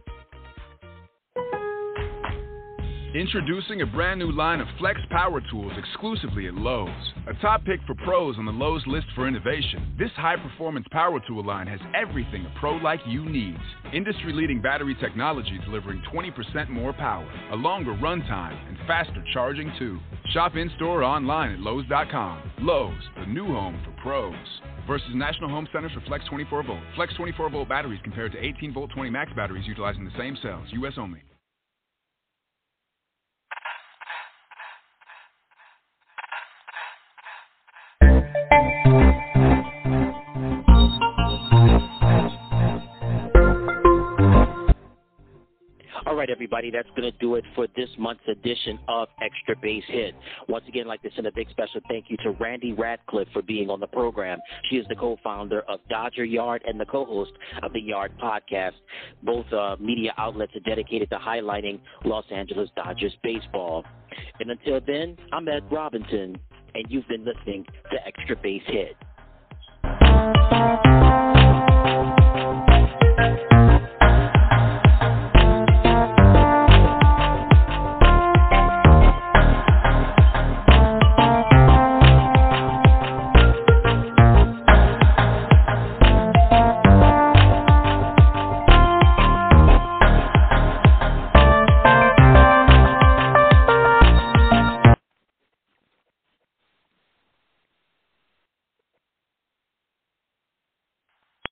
Introducing a brand new line of Flex Power Tools exclusively at Lowe's. A top pick for pros on the Lowe's list for innovation, this high-performance power tool line has everything a pro like you needs. Industry-leading battery technology delivering 20% more power, a longer runtime, and faster charging too. Shop in-store or online at Lowe's.com. Lowe's, the new home for pros. Versus National Home Centers for Flex 24-volt. Flex 24-volt batteries compared to 18-volt 20 max batteries utilizing the same cells. U.S. only. All right, everybody, that's going to do it for this month's edition of Extra Base Hit. Once again, I'd like to send a big special thank you to Randy Radcliffe for being on the program. She is the co-founder of Dodger Yard and the co-host of the Yard podcast. Both media outlets are dedicated to highlighting Los Angeles Dodgers baseball. And until then, I'm Ed Robinson, and you've been listening to Extra Base Hit.